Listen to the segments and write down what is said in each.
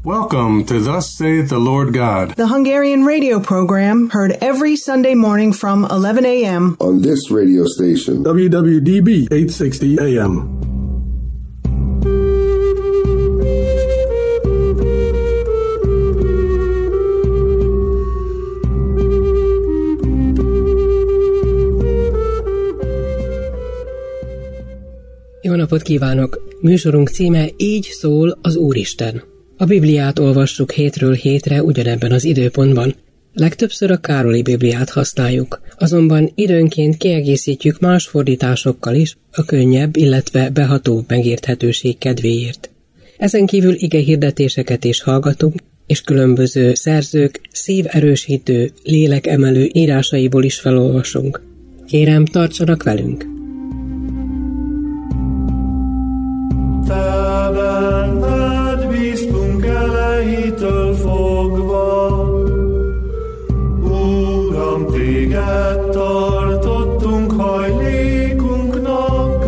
Welcome to Thus Saith the Lord God, the Hungarian radio program heard every Sunday morning from 11 a.m. on this radio station, WWDB 860 AM. Jó napot kívánok! Műsorunk címe Így szól az Úristen. A Bibliát olvassuk hétről hétre ugyanebben az időpontban. Legtöbbször a Károli Bibliát használjuk, azonban időnként kiegészítjük más fordításokkal is a könnyebb, illetve behatóbb megérthetőség kedvéért. Ezen kívül igehirdetéseket is hallgatunk, és különböző szerzők szíverősítő, lélekemelő írásaiból is felolvasunk. Kérem, tartsanak velünk! Te benned bíztunk elejétől fogva, Uram, téged tartottunk hajlékunknak,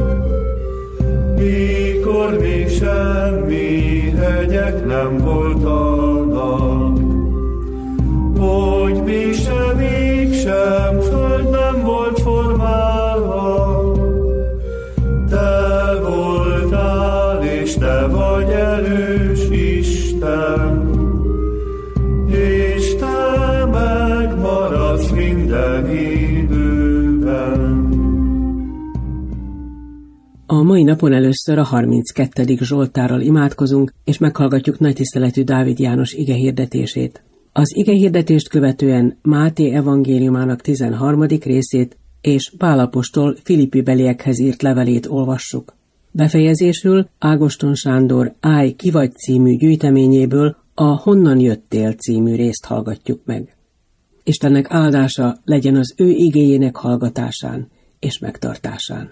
mikor még semmi hegyek nem voltanak, hogy mi sem mégsem föld nem volt formálva, te voltál, és te vagy erős Isten, és te megmaradsz minden időben. A mai napon először a 32. Zsoltárral imádkozunk, és meghallgatjuk nagytiszteletű Dávid János igehirdetését. Az igehirdetést követően Máté evangéliumának 13. részét és Pál apostol Filippi-beliekhez írt levelét olvassuk. Befejezésül Ágoston Sándor Állj, ki vagy című gyűjteményéből a Honnan jöttél című részt hallgatjuk meg. Istennek áldása legyen az ő igéjének hallgatásán és megtartásán.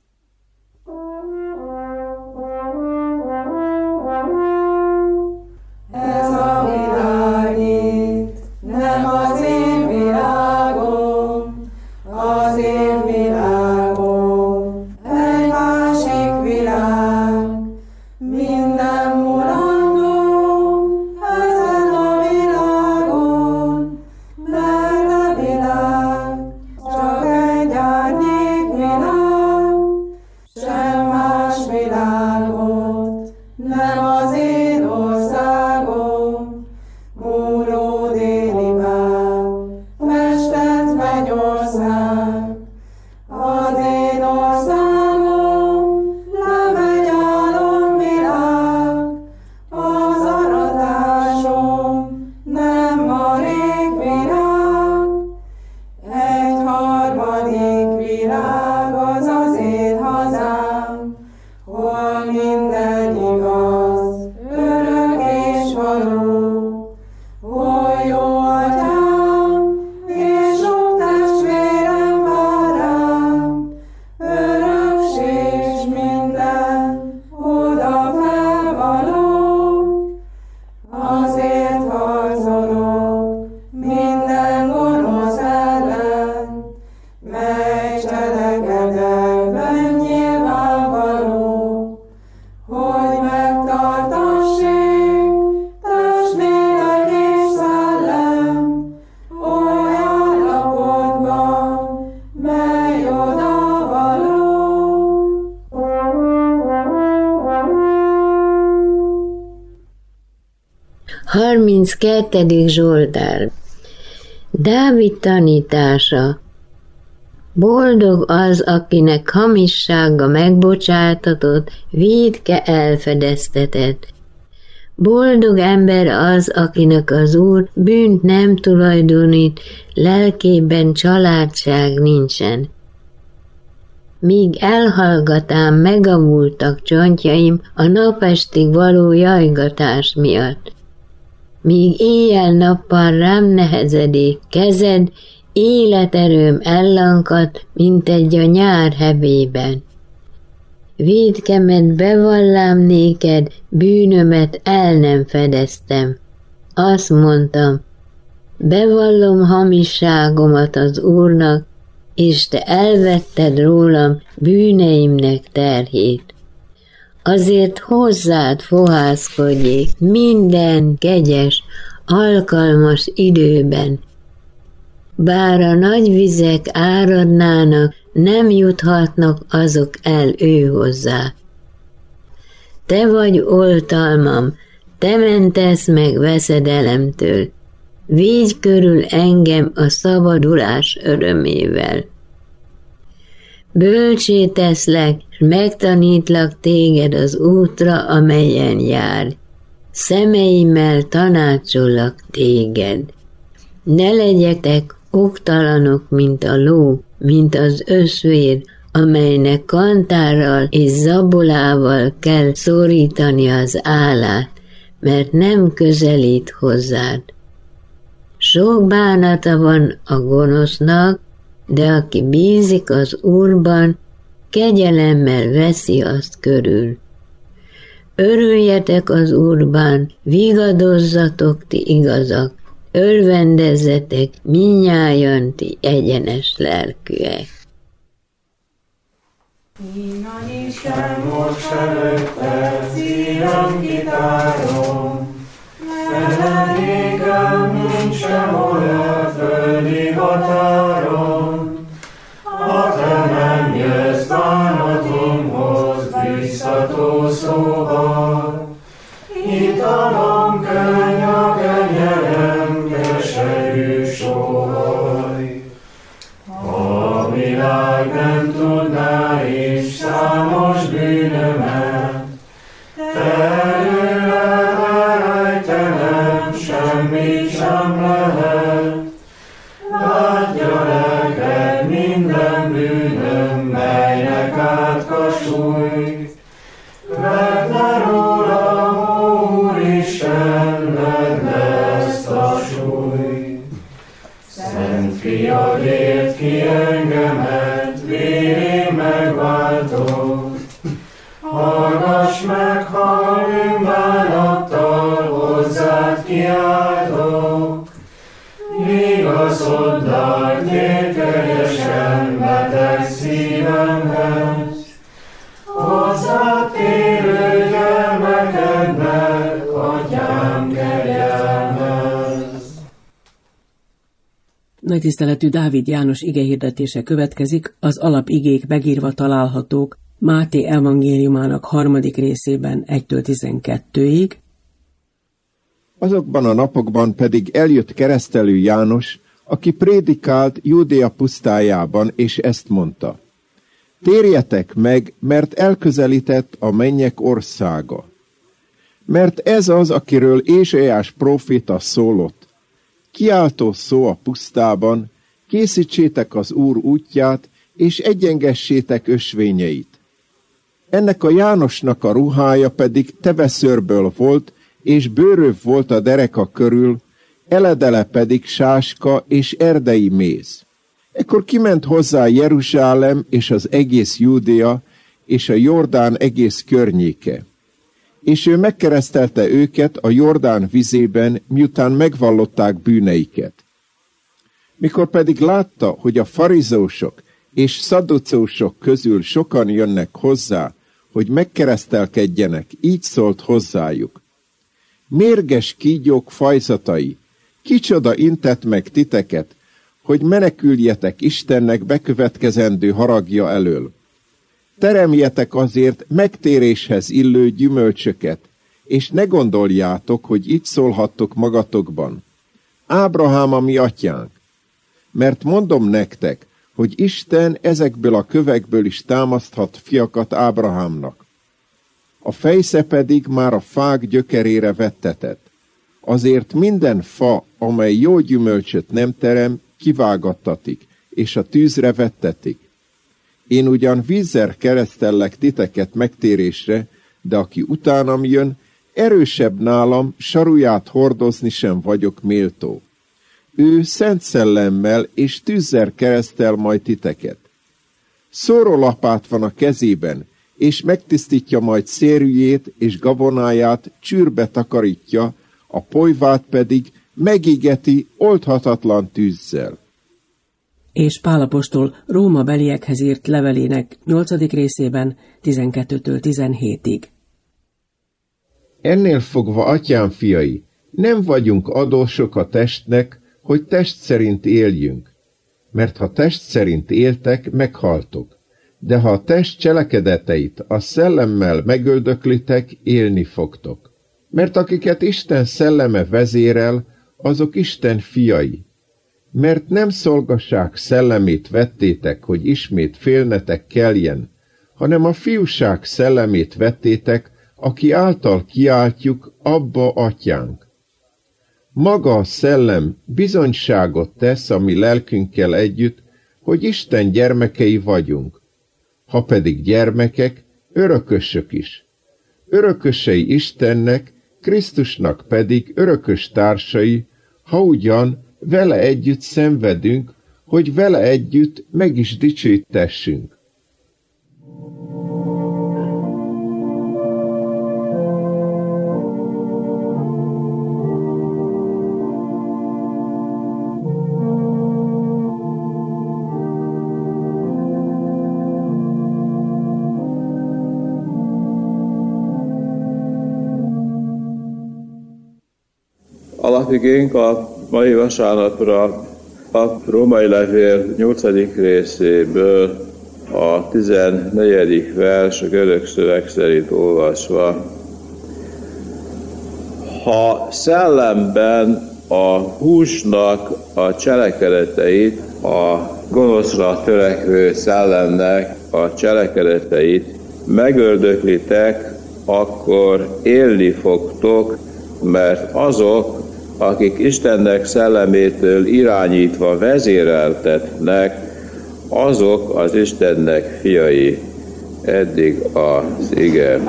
Ez a világ itt nem az én világom, az én világom egy másik világ, minden mulandó ezen a világon, mert a világ csak egy árnyék világ, sem más világot nem az én országom, múló déli vár, festett mennyország. Az én országom nem egy álomvilág, az aratásom nem marék virág, egy harmadik világ az az én hazám, hol minden igaz, örök és való, hol jó atyám, és sok testvérem vár rám, örökség s minden oda felvaló, azért harcolok minden gonosz ellen, mely cselekedetben nyilvánvaló, hogy megtartassék test, lélek és szellem, oly állapotban, mely odavaló. 32. Zsoltár. Dávid tanítása. Boldog az, akinek hamissága megbocsátatott, vétke elfedeztetett. Boldog ember az, akinek az Úr bűnt nem tulajdonít, lelkében családság nincsen. Míg elhallgatám, megavultak csontjaim a napestig való jajgatás miatt. Míg éjjel-nappal rám nehezedik kezed, életerőm ellankadt, mint egy a nyár hevében. Vétkemet bevallám néked, bűnömet el nem fedeztem. Azt mondtam, bevallom hamisságomat az Úrnak, és te elvetted rólam bűneimnek terhét. azért hozzád fohászkodjék minden kegyes, alkalmas időben. Bár a nagy vizek áradnának, nem juthatnak azok el ő hozzá. Te vagy oltalmam, te mentesz meg veszedelemtől, védj körül engem a szabadulás örömével. Bölcsé teszlek, s megtanítlak téged az útra, amelyen járj. Szemeimmel tanácsollak téged. Ne legyetek oktalanok, mint a ló, mint az öszvér, amelynek kantárral és zabolával kell szorítani az állát, mert nem közelít hozzád. Sok bánata van a gonosznak, de aki bízik az Úrban, kegyelemmel veszi azt körül. Örüljetek az Úrban, vigadozzatok ti igazak, örvendezzetek mindnyájan ti egyenes lelkűek. Innen Isten most előtte szívem kitárom, feledékem nincs sehol a földi határon. A te nem jössz bánatomhoz visszató szóval, italom könny a kenyerem, keserű sóhaj. A világ nem tudná is számos bűnömet, te előled elrejtenem, semmit sem lehet. Látja lelked minden bűnöm, melynek átkasújt. Vedd le rólam, ó Úristen, vedd le ezt a súlyt. Szent fiadért ki engemet, vérén megváltott. Hallgass meg, ha bűnbánattal hozzád kiáltok. Vigaszoddál, tér kegyesen beteg szívemhez. Hozzád térő gyermekednek, atyám kegyelmez. Nagy tiszteletű Dávid János igehirdetése következik, az alapigék megírva találhatók Máté evangéliumának 3. részében 1-12-ig. Azokban a napokban pedig eljött keresztelő János, aki prédikált Júdea pusztájában, és ezt mondta: Térjetek meg, mert elközelített a mennyek országa. Mert ez az, akiről Ézsaiás próféta szólott. Kiáltó szó a pusztában, készítsétek az Úr útját, és egyengessétek ösvényeit. Ennek a Jánosnak a ruhája pedig teveszőrből volt, és bőröv volt a dereka körül, eledele pedig sáska és erdei méz. Ekkor kiment hozzá Jeruzsálem és az egész Júdea, és a Jordán egész környéke. És ő megkeresztelte őket a Jordán vizében, miután megvallották bűneiket. Mikor pedig látta, hogy a farizósok és szadducósok közül sokan jönnek hozzá, hogy megkeresztelkedjenek, így szólt hozzájuk: Mérges kígyók fajzatai, kicsoda intett meg titeket, hogy meneküljetek Istennek bekövetkezendő haragja elől. Teremjetek azért megtéréshez illő gyümölcsöket, és ne gondoljátok, hogy így szólhattok magatokban: Ábrahám a mi atyánk. Mert mondom nektek, hogy Isten ezekből a kövekből is támaszthat fiakat Ábrahámnak. A fejsze pedig már a fák gyökerére vettetett. Azért minden fa, amely jó gyümölcsöt nem terem, kivágattatik, és a tűzre vettetik. Én ugyan vízzel keresztellek titeket megtérésre, de aki utánam jön, erősebb nálam, saruját hordozni sem vagyok méltó. Ő Szent Szellemmel és tűzzel keresztel majd titeket. Szórólapát van a kezében, és megtisztítja majd szérűjét és gabonáját, csűrbe takarítja, a polyvát pedig megégeti oldhatatlan tűzzel. És Pál apostol Róma beliekhez írt levelének 8. részében 12-17-ig. Ennél fogva, atyám fiai, nem vagyunk adósok a testnek, hogy test szerint éljünk. Mert ha test szerint éltek, meghaltok. De ha a test cselekedeteit a szellemmel megöldöklitek, élni fogtok. Mert akiket Isten szelleme vezérel, azok Isten fiai. Mert nem szolgaság szellemét vettétek, hogy ismét félnetek keljen, hanem a fiúság szellemét vettétek, aki által kiáltjuk, Abba, atyánk. Maga a szellem bizonyságot tesz a mi lelkünkkel együtt, hogy Isten gyermekei vagyunk. Ha pedig gyermekek, örökösök is. Örökösei Istennek, Krisztusnak pedig örökös társai, ha ugyan vele együtt szenvedünk, hogy vele együtt meg is dicsőítessünk. Alapigénk a mai vasárnapra a Római levél 8. részéből a 14. vers a görög szöveg szerint olvasva. Ha szellemben a húsnak a cselekedeteit, a gonoszra törekvő szellemnek a cselekedeteit megöldöklitek, akkor élni fogtok, mert azok, akik Istennek szellemétől irányítva vezéreltetnek, azok az Istennek fiai. Eddig az ige.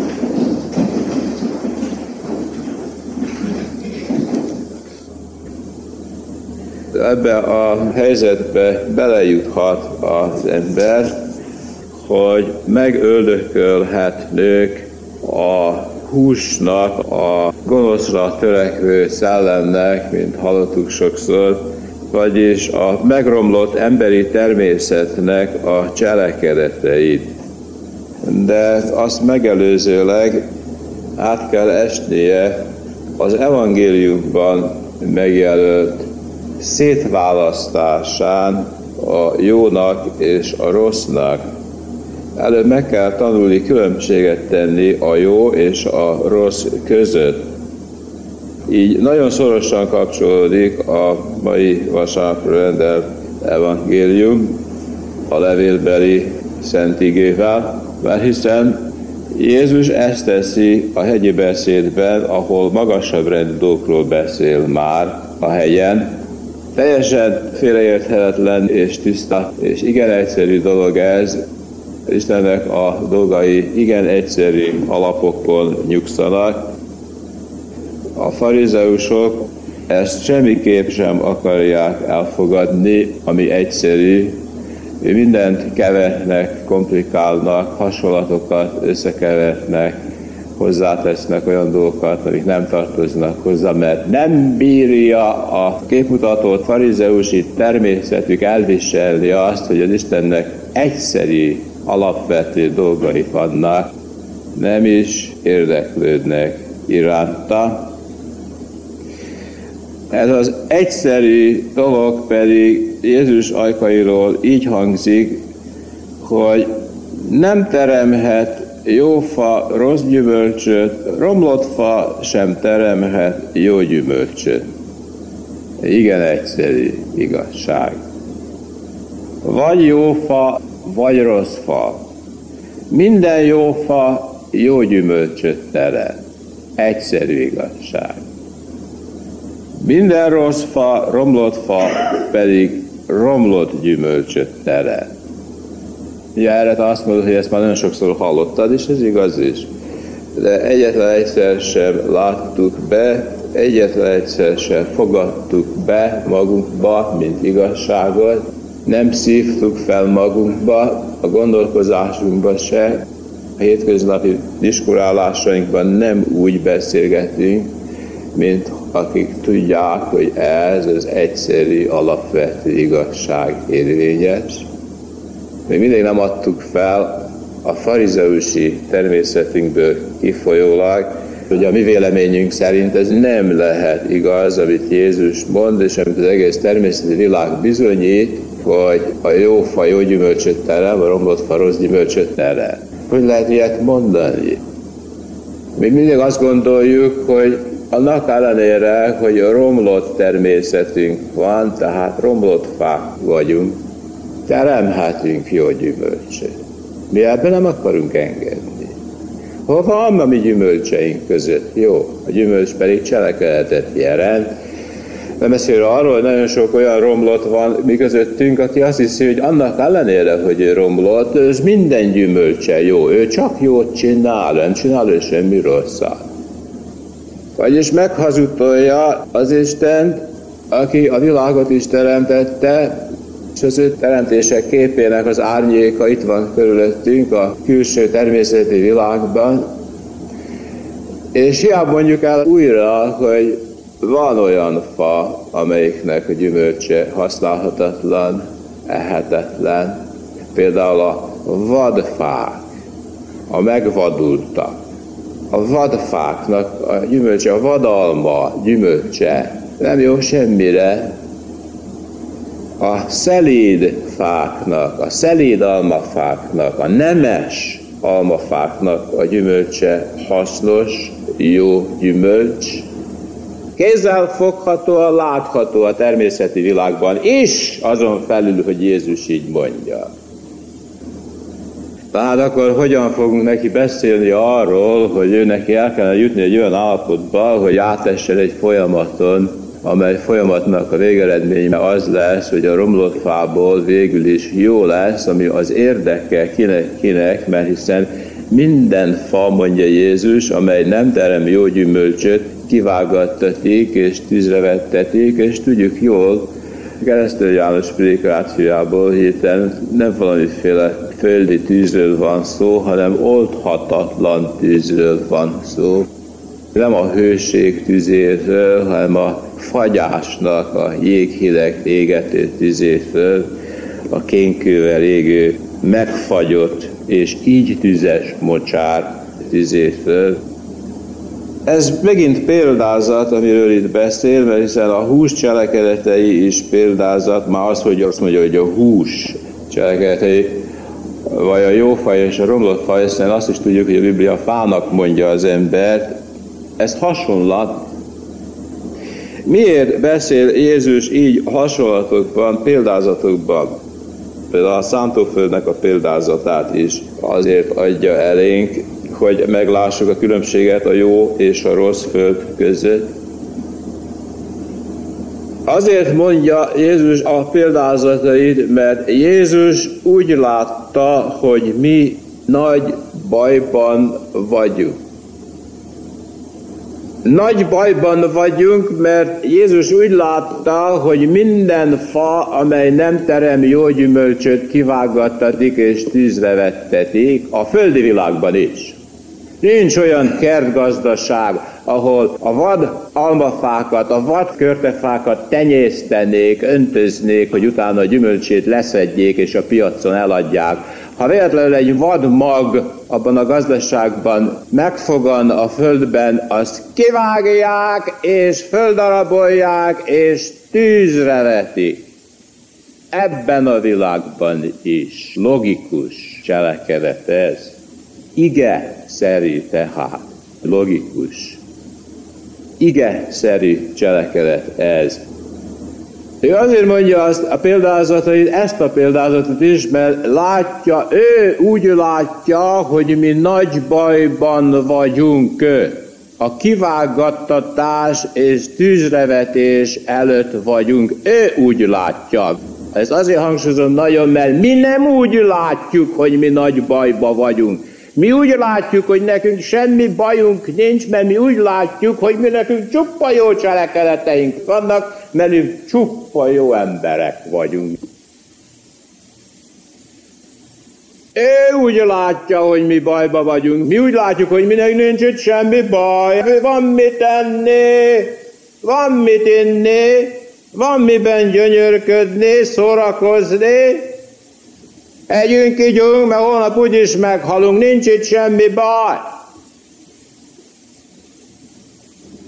Ebbe a helyzetbe belejuthat az ember, hogy megöldökölhetnők a húsnak, a gonoszra törekvő szellemnek, mint hallottuk sokszor, vagyis a megromlott emberi természetnek a cselekedeteit. De azt megelőzőleg át kell esnie az evangéliumban megjelölt szétválasztásán a jónak és a rossznak. Előbb meg kell tanulni különbséget tenni a jó és a rossz között. Így nagyon szorosan kapcsolódik a mai vasárnapra rendelt evangélium a levélbeli szent igével, mert hiszen Jézus ezt teszi a hegyi beszédben, ahol magasabb rendű dolgokról beszél már a hegyen. Teljesen félreérthetetlen és tiszta, és igen egyszerű dolog ez. Istennek a dolgai igen egyszerű alapokon nyugszanak. A farizeusok ezt semmiképp sem akarják elfogadni, ami egyszerű. Mindent kevernek, komplikálnak, hasonlatokat összekevernek, hozzátesznek olyan dolgokat, amik nem tartoznak hozzá, mert nem bírja a képmutatott farizeusi természetük elviselni azt, hogy az Istennek egyszerű, alapvető dolgai vannak, nem is érdeklődnek iránta. Ez az egyszerű dolog pedig Jézus ajkairól így hangzik, hogy nem teremhet jó fa rossz gyümölcsöt, romlott fa sem teremhet jó gyümölcsöt. Igen egyszerű igazság. Vagy jó fa, vagy rossz fa. Minden jó fa jó gyümölcsöt terem. Egyszerű igazság. Minden rossz fa, romlott fa pedig romlott gyümölcsöt terem. Ugye erre azt mondod, hogy ezt már nagyon sokszor hallottad, és ez igaz is. De egyetlen egyszer sem láttuk be, egyetlen egyszer sem fogadtuk be magunkba, mint igazságot, nem szívtuk fel magunkba, a gondolkozásunkba se, a hétköznapi diskurálásainkban nem úgy beszélgetünk, mint akik tudják, hogy ez az egyszerű, alapvető igazság érvényes. Még mindig nem adtuk fel a farizeusi természetünkből kifolyólag, hogy a mi véleményünk szerint ez nem lehet igaz, amit Jézus mond, és amit az egész természeti világ bizonyít, hogy a jó fa jó gyümölcsöt terem, a romlott fa rossz gyümölcsöt terem. Hogy lehet ilyet mondani? Mi mindig azt gondoljuk, hogy annak ellenére, hogy romlott természetünk van, tehát romlott fák vagyunk, teremhetünk jó gyümölcsöt. Mi ebben nem akarunk engedni. Hol van a mi gyümölcseink között? Jó, a gyümölcs pedig cselekedetet jelent. Nem beszél arról, hogy nagyon sok olyan romlott van mi közöttünk, aki azt hiszi, hogy annak ellenére, hogy ő romlott, és minden gyümölcse jó, ő csak jót csinál, nem csinál ő semmi rosszat. Vagyis meghazudtolja az Istent, aki a világot is teremtette, és az ő teremtések képének az árnyéka itt van körülöttünk a külső természeti világban. És hiába mondjuk el újra, hogy van olyan fa, amelyiknek a gyümölcse használhatatlan, ehetetlen. Például a vadfák, a megvadultak. A vadfáknak a gyümölcse, a vadalma gyümölcse nem jó semmire. A szelíd fáknak, a szelíd almafáknak, a nemes almafáknak a gyümölcse hasznos, jó gyümölcs. Kézzel fogható, látható a természeti világban is, azon felül, hogy Jézus így mondja. Tehát akkor hogyan fogunk neki beszélni arról, hogy ő neki el kellene jutni egy olyan állapotba, hogy átessen egy folyamaton, amely folyamatnak a végeredménye az lesz, hogy a romlott fából végül is jó lesz, ami az érdeke kinek, mert hiszen minden fa, mondja Jézus, amely nem terem jó gyümölcsöt, kivágattatik és tűzre vettetik, és tudjuk jól, Keresztelő János prédikációjából héten nem valamiféle földi tűzről van szó, hanem oldhatatlan tűzről van szó. Nem a hőség tüzéről, hanem a fagyásnak a jéghideg égető tüzéről, a kénkővel égő, megfagyott és így tüzes mocsár tüzéről. Ez megint példázat, amiről itt beszél, mert hiszen a hús cselekedetei is példázat, már az, hogy azt mondja, hogy a hús cselekedetei, vagy a jó faj és a romlott faj, hiszen azt is tudjuk, hogy a Biblia fának mondja az embert, ez hasonlat. Miért beszél Jézus így hasonlatokban, példázatokban? Például a szántóföldnek a példázatát is azért adja elénk, hogy meglássuk a különbséget a jó és a rossz föld között. Azért mondja Jézus a példázatait, mert Jézus úgy látta, hogy mi nagy bajban vagyunk. Nagy bajban vagyunk, mert Jézus úgy látta, hogy minden fa, amely nem terem jó gyümölcsöt, kivágattatik és tűzre vettetik, a földi világban is. Nincs olyan kertgazdaság, ahol a vad almafákat, a vad körtefákat tenyésztenék, öntöznék, hogy utána a gyümölcsét leszedjék és a piacon eladják. Ha véletlenül egy vad mag abban a gazdaságban megfogan a földben, azt kivágják és földarabolják és tűzre vetik. Ebben a világban is logikus cselekedet ez. Ige-szerű tehát, logikus. Ige-szerű cselekedet ez. Ő azért mondja azt a példázatait, ezt a példázatot is, mert látja, ő úgy látja, hogy mi nagy bajban vagyunk. A kivágattatás és tűzrevetés előtt vagyunk. Ő úgy látja. Ezt azért hangsúlyozom nagyon, mert mi nem úgy látjuk, hogy mi nagy bajba vagyunk. Mi úgy látjuk, hogy nekünk semmi bajunk nincs, mert mi úgy látjuk, hogy mi nekünk csupa jó cselekedeteink vannak, mert mi csupa jó emberek vagyunk. Ő úgy látja, hogy mi bajba vagyunk. Mi úgy látjuk, hogy minek nincs itt semmi baj. Van mit enni, van mit inni, van miben gyönyörködni, szórakozni. Együnk, igyunk, mert holnap úgyis meghalunk, nincs itt semmi baj.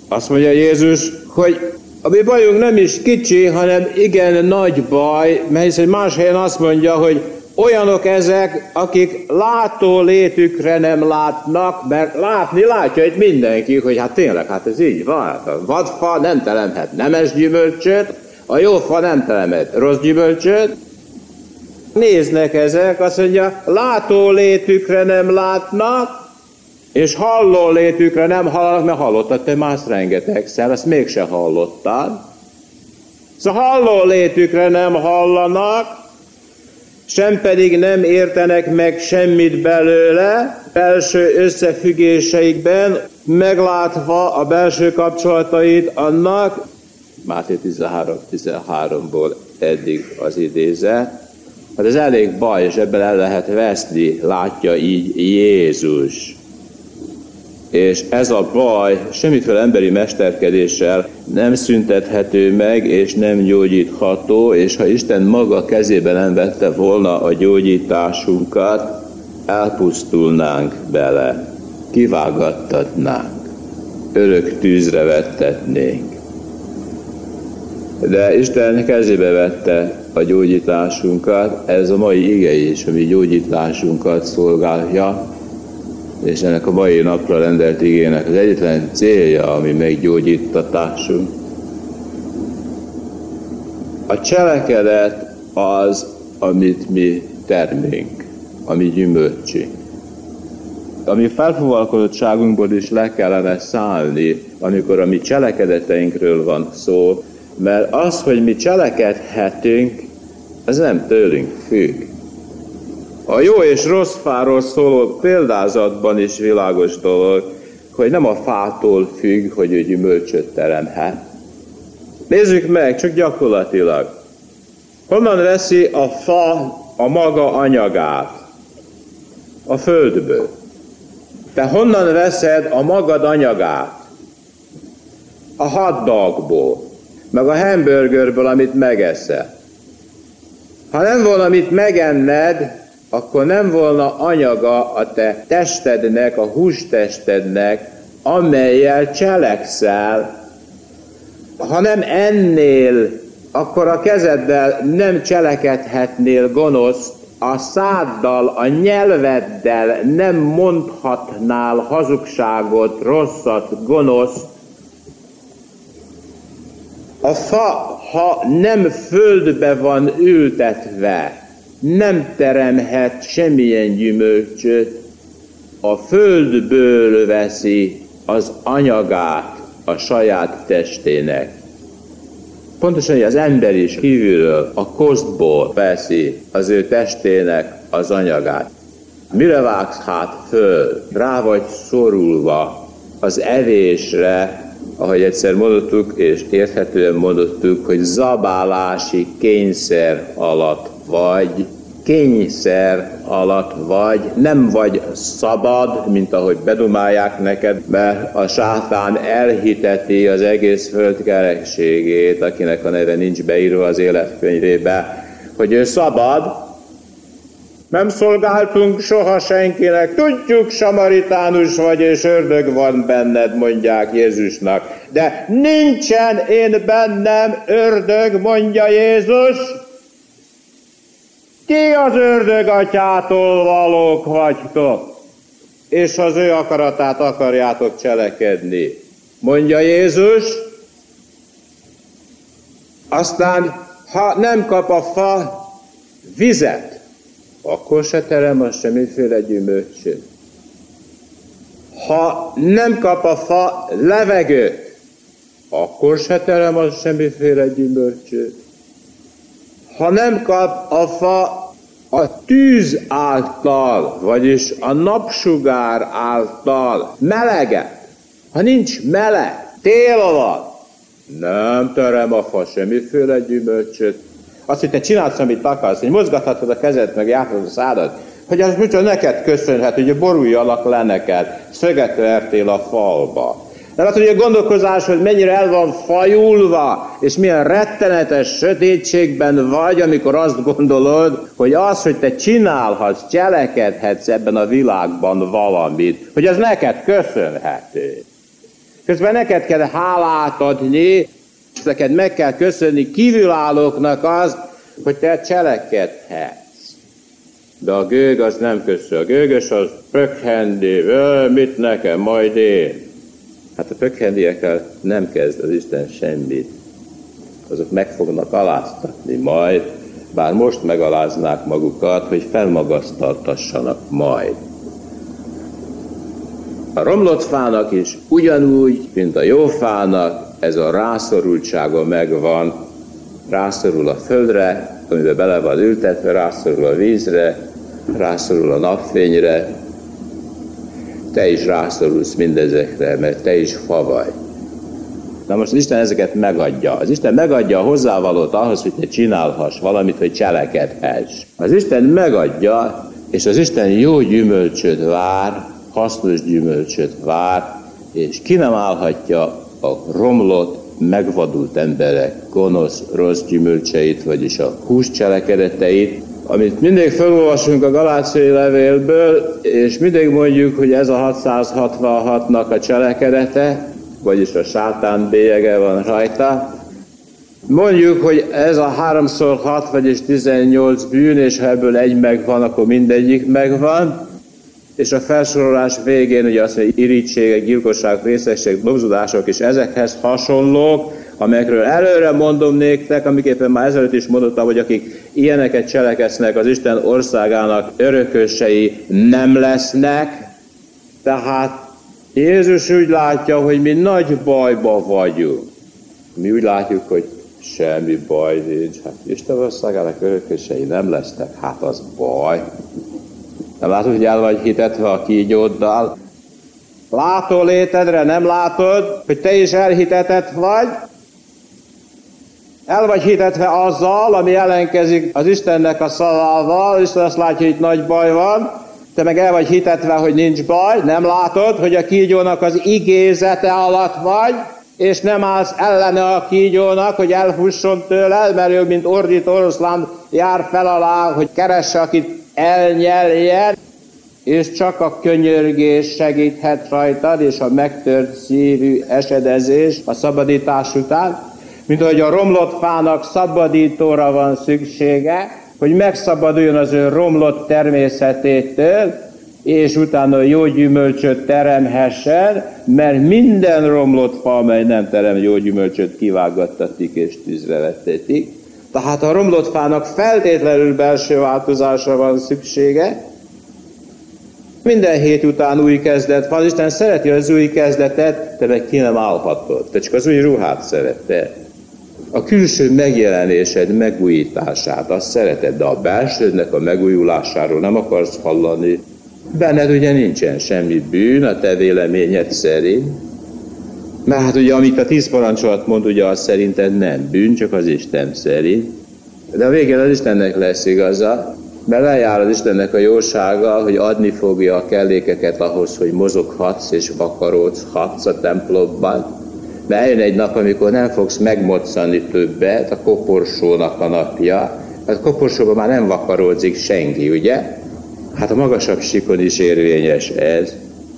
Azt mondja Jézus, hogy a mi bajunk nem is kicsi, hanem igen nagy baj, mert hiszen más helyen azt mondja, hogy olyanok ezek, akik látó létükre nem látnak, mert látja itt mindenki, hogy hát tényleg, hát ez így van. A vadfa nem teremhet nemes gyümölcsöt, a jó fa nem teremhet rossz gyümölcsöt. Néznek ezek, azt mondja, látó létükre nem látnak, és halló létükre nem hallanak, mert hallottad te más rengetegszer, azt mégse hallottad. Szóval halló létükre nem hallanak, sem pedig nem értenek meg semmit belőle, belső összefüggéseikben, meglátva a belső kapcsolatait annak, Máté 13:13-ból eddig az idézet. Hát ez elég baj, és ebben el lehet veszni, látja így Jézus. És ez a baj semmiféle emberi mesterkedéssel nem szüntethető meg, és nem gyógyítható, és ha Isten maga kezébe nem vette volna a gyógyításunkat, elpusztulnánk bele, kivágattatnánk, örök tűzre vettetnénk. De Isten kezébe vette a gyógyításunkat, ez a mai ige is, ami gyógyításunkat szolgálja, és ennek a mai napra rendelt igének az egyetlen célja, ami meggyógyítatásunk. A cselekedet az, amit mi terménk, ami gyümölcsünk. A mi felfúvalkodottságunkból is le kellene szállni, amikor a mi cselekedeteinkről van szó, mert az, hogy mi cselekedhetünk, ez nem tőlünk függ. A jó és rossz fáról szóló példázatban is világos dolog, hogy nem a fától függ, hogy ő gyümölcsöt teremhet. Nézzük meg, csak gyakorlatilag. Honnan veszi a fa a maga anyagát? A földből. Te honnan veszed a magad anyagát? A hotdogból, meg a hamburgerből, amit megeszel. Ha nem volna mit megenned, akkor nem volna anyaga a te testednek, a hústestednek, amellyel cselekszel. Ha nem ennél, akkor a kezeddel nem cselekedhetnél gonoszt, a száddal, a nyelveddel nem mondhatnál hazugságot, rosszat, gonoszt. A fa, ha nem földbe van ültetve, nem teremhet semmilyen gyümölcsöt, a földből veszi az anyagát a saját testének. Pontosan, hogy az ember is kívülről, a kosztból veszi az ő testének az anyagát. Mire vágsz hát föl? Rá vagy szorulva az evésre, ahogy egyszer mondottuk, és érthetően mondottuk, hogy zabálási kényszer alatt vagy, nem vagy szabad, mint ahogy bedumálják neked, mert a sátán elhiteti az egész föld kerekségét, akinek a neve nincs beírva az életkönyvébe, hogy ő szabad. Nem szolgáltunk soha senkinek, tudjuk, samaritánus vagy, és ördög van benned, mondják Jézusnak. De nincsen én bennem ördög, mondja Jézus. Ti az ördög atyától valók vagytok, és az ő akaratát akarjátok cselekedni, mondja Jézus. Aztán, ha nem kap a fa vizet, akkor se terem az semmiféle gyümölcsöt. Ha nem kap a fa levegőt, akkor se terem az semmiféle gyümölcsöt. Ha nem kap a fa a tűz által, vagyis a napsugár által meleget, ha nincs meleg, tél van, nem terem a fa semmiféle gyümölcsöt. Azt, hogy te csinálsz, amit akarsz, hogy mozgathatod a kezed, meg járhatod a szádat, hogy az micsoda neked köszönhet, hogy boruljanak le neked, szöget vertél a falba. De látod, hogy a gondolkozás, hogy mennyire el van fajulva, és milyen rettenetes sötétségben vagy, amikor azt gondolod, hogy az, hogy te csinálhatsz, cselekedhetsz ebben a világban valamit, hogy az neked köszönhető. Közben neked kell hálát adni, és neked meg kell köszönni kívülállóknak az, hogy te cselekedhetsz. De a gőg az nem köszön. A gőgös az pökhendi, mit nekem, majd én. Hát a pökhendiekkel nem kezd az Isten semmit. Azok meg fognak aláztatni majd, bár most megaláznák magukat, hogy felmagasztaltassanak majd. A romlott fának is ugyanúgy, mint a jó fának, ez a rászorultsága megvan, rászorul a földre, amiben bele van ültetve, rászorul a vízre, rászorul a napfényre. Te is rászorulsz mindezekre, mert te is fa vagy. Na most az Isten ezeket megadja. Az Isten megadja a hozzávalót ahhoz, hogy te csinálhass valamit, hogy cselekedhess. Az Isten megadja, és az Isten jó gyümölcsöt vár, hasznos gyümölcsöt vár, és ki nem állhatja a romlott, megvadult emberek gonosz, rossz gyümölcseit, vagyis a hús cselekedeteit, amit mindig felolvasunk a Galáciai levélből, és mindig mondjuk, hogy ez a 666-nak a cselekedete, vagyis a sátán bélyege van rajta. Mondjuk, hogy ez a 3x6, vagyis 18 bűn, és ha ebből egy megvan, akkor mindegyik megvan. És a felsorolás végén ugye azt mondja, irítségek, gyilkosságok, részegségek, lobzudások és ezekhez hasonlók, amelyekről előre mondom néktek, amiképpen már ezelőtt is mondottam, hogy akik ilyeneket cselekednek, az Isten országának örökösei nem lesznek. Tehát Jézus úgy látja, hogy mi nagy bajba vagyunk. Mi úgy látjuk, hogy semmi baj nincs. Hát Isten országának örökösei nem lesznek, hát az baj. Nem látod, hogy el vagy hitetve a kígyóddal? Látó létedre nem látod, hogy te is elhitetett vagy? El vagy hitetve azzal, ami ellenkezik az Istennek a szavával, Isten azt látja, hogy itt nagy baj van, te meg el vagy hitetve, hogy nincs baj, nem látod, hogy a kígyónak az igézete alatt vagy, és nem állsz ellene a kígyónak, hogy elfusson tőle, mert ő, mint ordító oroszlán jár fel alá, hogy keresse, akit elnyeljen, és csak a könyörgés segíthet rajtad, és a megtört szívű esedezés a szabadítás után, mint ahogy a romlott fának szabadítóra van szüksége, hogy megszabaduljon az ő romlott természetétől, és utána jó gyümölcsöt teremhessen, mert minden romlott fa, amely nem terem jó gyümölcsöt, kivágattatik és tűzre vettetik. Tehát a romlott fának feltétlenül belső változásra van szüksége. Minden hét után új kezdet van, Isten szereti az új kezdetet, te meg ki nem állhatod. Te csak az új ruhát szereted. A külső megjelenésed megújítását, azt szereted, de a belsődnek a megújulásáról nem akarsz hallani. Benned ugye nincsen semmi bűn a te véleményed szerint. Mert hát ugye, amit a 10 parancsolat mond, ugye az szerinted nem bűn, csak az Isten szerint. De a végén az Istennek lesz igaza, mert lejár az Istennek a jósága, hogy adni fogja a kellékeket ahhoz, hogy mozoghatsz és vakarózhatsz a templomban. Mert eljön egy nap, amikor nem fogsz megmoccani többet, a koporsónak a napja. A koporsóban már nem vakaródzik senki, ugye? Hát a magasabb síkon is érvényes ez.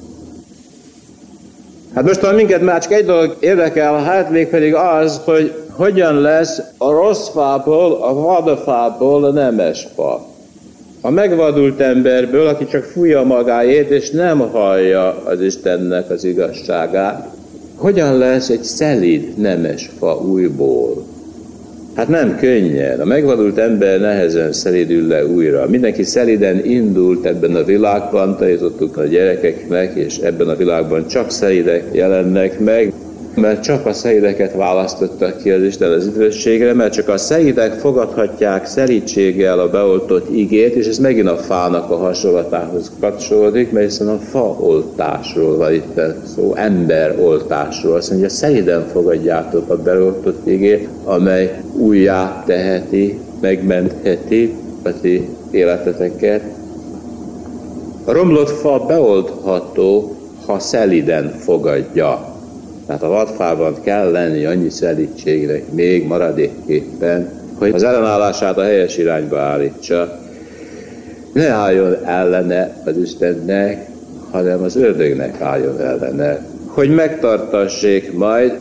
Hát most minket már csak egy dolog érdekel, hát mégpedig az, hogy hogyan lesz a rossz fából, a vadafából a nemes fa. A megvadult emberből, aki csak fújja magáét, és nem hallja az Istennek az igazságát, hogyan lesz egy szelíd nemes fa újból? Hát nem könnyen. A megvadult ember nehezen szelídül le újra. Mindenki szelíden indult ebben a világban, tanítottuk a gyerekeknek, és ebben a világban csak szelídek jelennek meg, mert csak a szelídeket választottak ki az Isten az üdvösségre, mert csak a szelídek fogadhatják szelídséggel a beoltott igét, és ez megint a fának a hasonlatához kapcsolódik, mert hiszen a faoltásról van itt szó, emberoltásról. Azt mondja, szelíden fogadjátok a beoltott igét, amely újjá teheti, megmentheti a ti életeteket. A romlott fa beoldható, ha szelíden fogadja. Tehát a vadfában kell lenni annyi szelídségnek még maradékképpen, hogy az ellenállását a helyes irányba állítsa. Ne álljon ellene az Istennek, hanem az ördögnek álljon ellene. hogy megtartassék majd.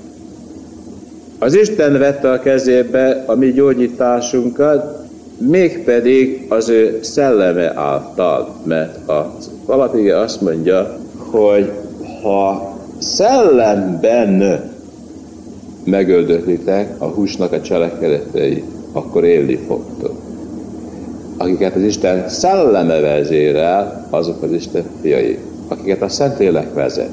Az Isten vette a kezébe a mi gyógyításunkat, mégpedig az ő szelleme által, mert az alapige azt mondja, hogy ha szellemben megöldöklitek a húsnak a cselekedetei, akkor élni fogtok. Akiket az Isten szelleme vezérel, azok az Isten fiai, akiket a Szentlélek vezet.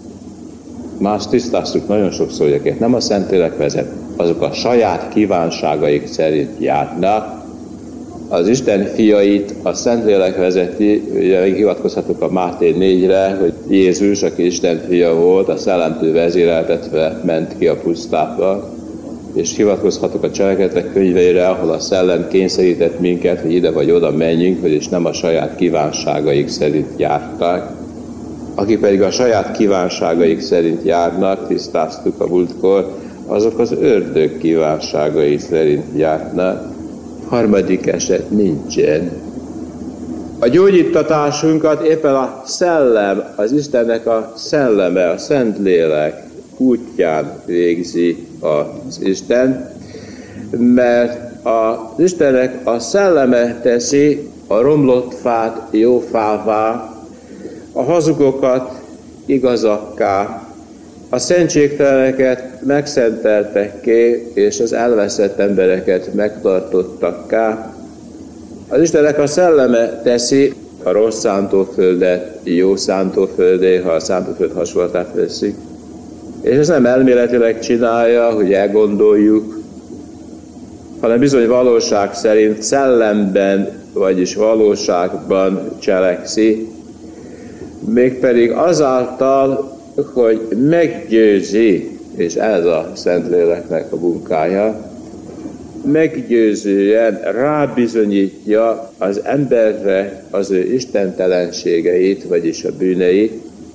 Más tisztáztuk nagyon sokszor, hogy akiket nem a Szentlélek vezet, azok a saját kívánságaik szerint járnak. Az Isten fiait a Szentlélek vezeti, ugye hivatkozhatok a Máté 4-re, hogy Jézus, aki Isten fia volt, a szellemtől vezéreltetve ment ki a pusztába, és hivatkozhatok a Cselekedetek könyveire, ahol a szellem kényszerített minket, hogy ide vagy oda menjünk, és nem a saját kívánságaik szerint jártak. Akik pedig a saját kívánságaik szerint járnak, tisztáztuk a múltkor, azok az ördög kívánságai szerint járnak. Harmadik eset nincsen. A gyógyítatásunkat éppen a szellem, az Istennek a szelleme, a Szentlélek útján végzi az Isten, mert az Istennek a szelleme teszi a romlott fát jó fává, a hazugokat igazakká, a szentségteleneket megszenteltekké, és az elveszett embereket megtartottakká. Az Istennek a szelleme teszi a rossz szántóföldet jó szántóföldé, ha a szántóföld hasonlatát veszik. És ez nem elméletileg csinálja, hogy elgondoljuk, hanem bizony valóság szerint szellemben, vagyis valóságban cselekszi, mégpedig azáltal, hogy meggyőzi, és ez a Szentléleknek a munkája, meggyőzően rábizonyítja az emberre az ő istentelenségeit, vagyis a bűneit.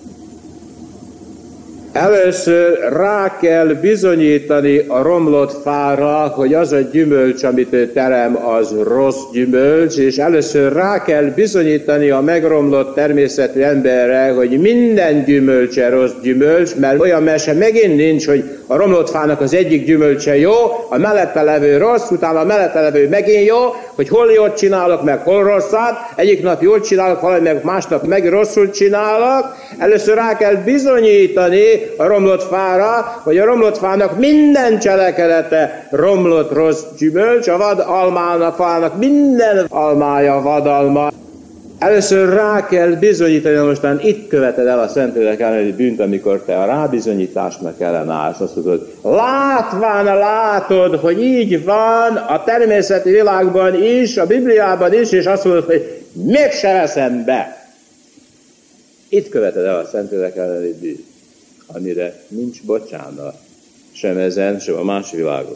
Először rá kell bizonyítani a romlott fára, hogy az a gyümölcs, amit ő terem, az rossz gyümölcs, és először rá kell bizonyítani a megromlott természetű emberre, hogy minden gyümölcse rossz gyümölcs, mert olyan mese megint nincs, hogy a romlott fának az egyik gyümölcse jó, a mellette levő rossz, utána a mellette levő megint jó, hogy hol jót csinálok, meg hol rosszat, egyik nap jót csinálok, valami meg másnap meg rosszul csinálok. Először rá kell bizonyítani a romlott fára, hogy a romlott fának minden cselekedete romlott rossz gyümölcs, a vad almának, fának minden almája vadalma. Először rá kell bizonyítani, mostan itt követed el a Szentlélek elleni bűnt, amikor te a rábizonyításnak ellenállsz. Azt mondod, látván látod, hogy így van a természeti világban is, a Bibliában is, és azt mondod, hogy mégsem veszem be. Itt követed el a Szentlélek elleni bűnt, amire nincs bocsánat, sem ezen, sem a más világon.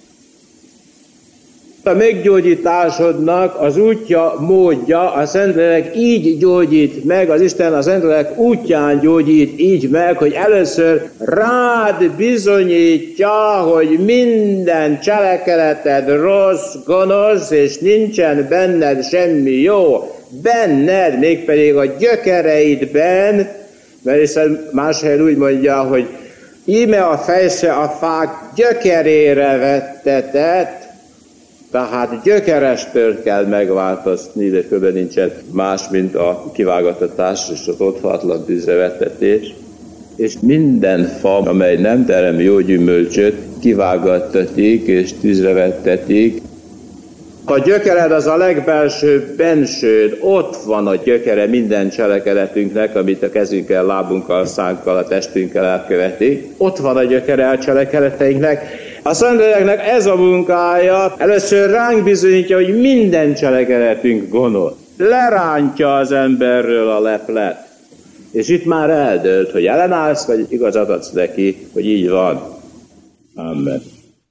A meggyógyításodnak az útja, módja, a Szentlélek így gyógyít meg, az Isten a Szentlélek útján gyógyít így meg, hogy először rád bizonyítja, hogy minden cselekedeted rossz, gonosz, és nincsen benned semmi jó. Benned, mégpedig a gyökereidben, mert hiszen más helyen úgy mondja, hogy íme a fejsze a fák gyökerére vettetett, tehát gyökerestől kell megváltoztatni, de kb. Nincsen más, mint a kivágattatás és az otthatatlan tűzre vettetés. És minden fa, amely nem terem jó gyümölcsöt, kivágattatik és tűzre vettetik. A gyökered az a legbelsőbb bensőd, ott van a gyökere minden cselekedetünknek, amit a kezünkkel, lábunkkal, szánkkal, a testünkkel elköveti. Ott van a gyökere a cselekedeteinknek. A Szentléleknek ez a munkája, először ránk bizonyítja, hogy minden cselekedetünk gonosz. Lerántja az emberről a leplet. És itt már eldőlt, hogy ellenállsz, vagy igazat adsz neki, hogy így van. Amen.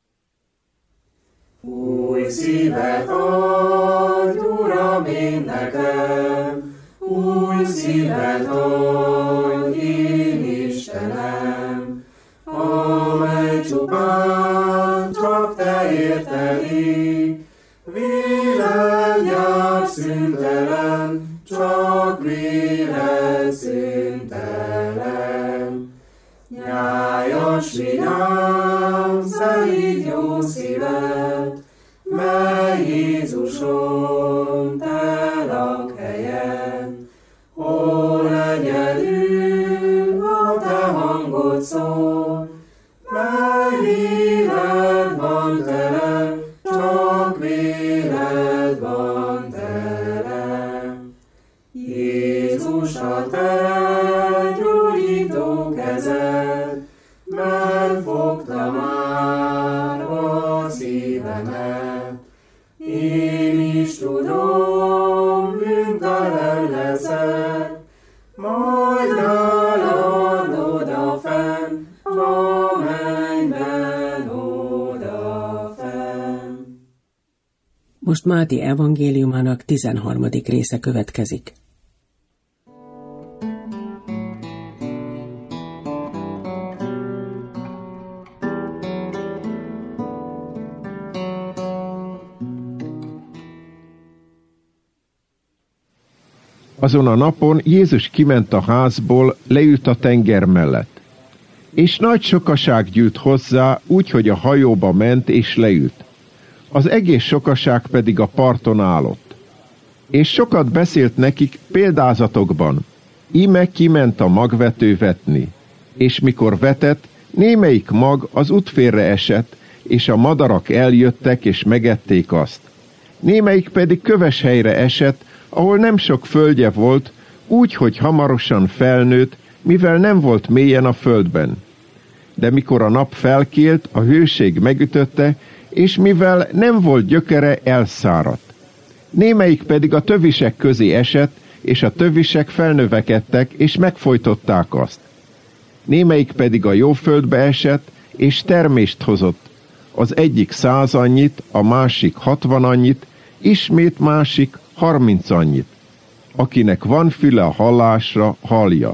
Új szívet adj, Uram, én nekem, új szívet adj, én Istenem, amely csupán csak te értelik, világját szüntelen, csak véred szüntelen. nyugalmas, vidám, szelíd jó szívet, mely Jézuson te lakhelyen. Hol egyedül a te hangod szól, mely léled van tele, csak léled van tele. Jézus a te gyógyító kezed, megfogta már a szívemet. Én is tudom, bűntelen leszek, majd nálad odafenn, a mennyben odafenn. Most Máté evangéliumának 13. része következik. Azon a napon Jézus kiment a házból, leült a tenger mellett. És nagy sokaság gyűlt hozzá, úgy, hogy a hajóba ment és leült. Az egész sokaság pedig a parton állott. És sokat beszélt nekik példázatokban. Íme kiment a magvető vetni. És mikor vetett, némelyik mag az útfélre esett, és a madarak eljöttek és megették azt. Némelyik pedig köves helyre esett, ahol nem sok földje volt, úgy, hogy hamarosan felnőtt, mivel nem volt mélyen a földben. De mikor a nap felkélt, a hőség megütötte, és mivel nem volt gyökere, elszáradt. Némelyik pedig a tövisek közé esett, és a tövisek felnövekedtek, és megfojtották azt. Némelyik pedig a jó földbe esett, és termést hozott. Az egyik 100 annyit, a másik 60 annyit, ismét másik 30 annyit. Akinek van füle a hallásra, hallja.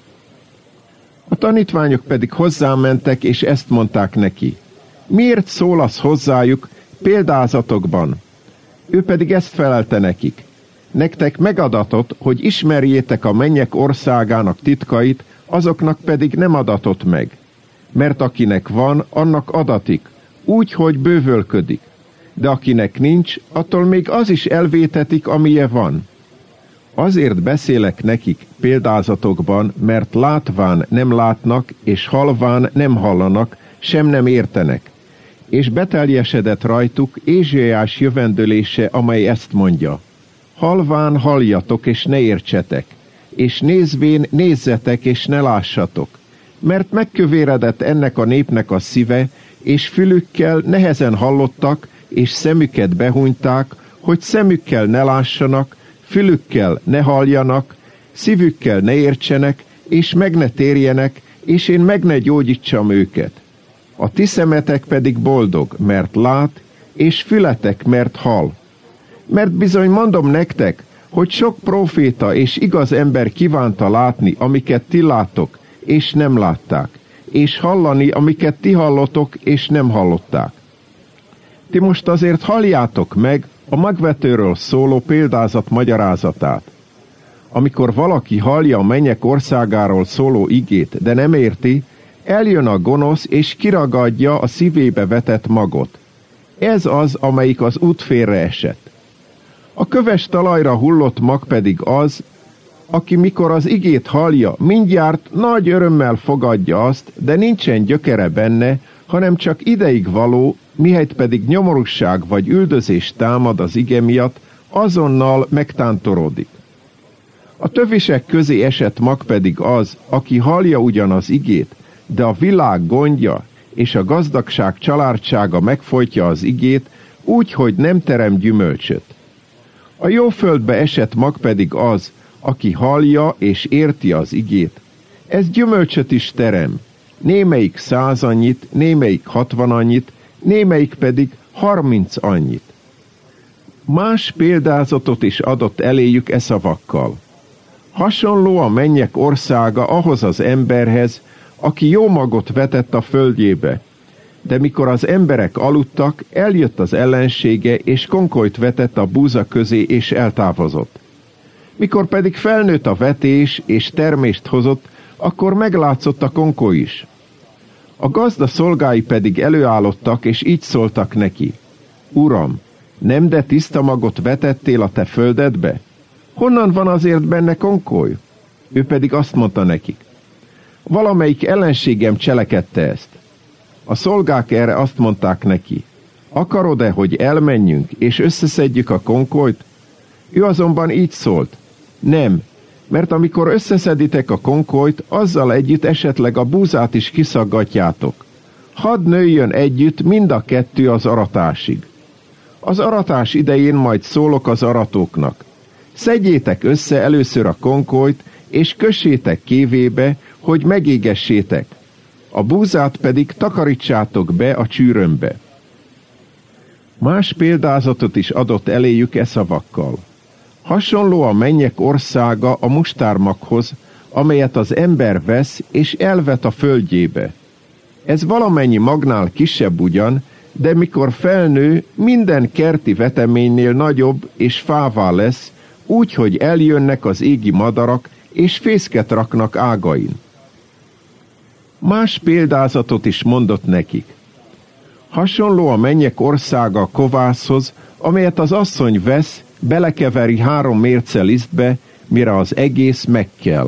A tanítványok pedig hozzámentek, és ezt mondták neki. Miért szólasz hozzájuk példázatokban? Ő pedig ezt felelte nekik. Nektek megadatott, hogy ismerjétek a mennyek országának titkait, azoknak pedig nem adatott meg. Mert akinek van, annak adatik, úgy, hogy bővölködik. De akinek nincs, attól még az is elvétetik, amilyen van. Azért beszélek nekik példázatokban, mert látván nem látnak, és halván nem hallanak, sem nem értenek. És beteljesedett rajtuk Ézsaiás jövendölése, amely ezt mondja. Halván halljatok, és ne értsetek, és nézvén nézzetek, és ne lássatok. Mert megkövéredett ennek a népnek a szíve, és fülükkel nehezen hallottak, és szemüket behunyták, hogy szemükkel ne lássanak, fülükkel ne halljanak, szívükkel ne értsenek, és meg ne térjenek, és én meg ne gyógyítsam őket. A ti szemetek pedig boldog, mert lát, és fületek, mert hall. Mert bizony mondom nektek, hogy sok próféta és igaz ember kívánta látni, amiket ti láttok, és nem látták, és hallani, amiket ti hallotok, és nem hallották. Ti most azért halljátok meg a magvetőről szóló példázat magyarázatát. Amikor valaki hallja a mennyek országáról szóló igét, de nem érti, eljön a gonosz, és kiragadja a szívébe vetett magot. Ez az, amelyik az útfélre esett. A köves talajra hullott mag pedig az, aki mikor az igét hallja, mindjárt nagy örömmel fogadja azt, de nincsen gyökere benne, hanem csak ideig való, mihelyt pedig nyomorúság vagy üldözés támad az ige miatt, azonnal megtántorodik. A tövisek közé esett mag pedig az, aki hallja ugyan az igét, de a világ gondja és a gazdagság családsága megfojtja az igét, úgy, hogy nem terem gyümölcsöt. A jó földbe esett mag pedig az, aki hallja és érti az igét. Ez gyümölcsöt is terem, némelyik 100 annyit, némelyik 60 annyit, némelyik pedig 30 annyit. Más példázatot is adott eléjük e szavakkal. Hasonló a mennyek országa ahhoz az emberhez, aki jó magot vetett a földjébe. De mikor az emberek aludtak, eljött az ellensége, és konkolyt vetett a búza közé, és eltávozott. Mikor pedig felnőtt a vetés, és termést hozott, akkor meglátszott a konkoly is. A gazda szolgái pedig előállottak, és így szóltak neki: Uram, nem de tiszta magot vetettél a te földedbe? Honnan van azért benne konkoly? Ő pedig azt mondta nekik: valamelyik ellenségem cselekedte ezt. A szolgák erre azt mondták neki: akarod-e, hogy elmenjünk, és összeszedjük a konkolyt? Ő azonban így szólt: nem, mert amikor összeszeditek a konkolyt, azzal együtt esetleg a búzát is kiszaggatjátok. Hadd nőjön együtt mind a kettő az aratásig. Az aratás idején majd szólok az aratóknak: szedjétek össze először a konkolyt, és kössétek kévébe, hogy megégessétek. A búzát pedig takarítsátok be a csűrömbe. Más példázatot is adott eléjük e szavakkal. Hasonló a mennyek országa a mustármaghoz, amelyet az ember vesz és elvet a földjébe. Ez valamennyi magnál kisebb ugyan, de mikor felnő, minden kerti veteménynél nagyobb és fává lesz, úgy, hogy eljönnek az égi madarak, és fészket raknak ágain. Más példázatot is mondott nekik. Hasonló a mennyek országa a kovászhoz, amelyet az asszony vesz, belekeveri 3 mérce lisztbe, mire az egész megkel.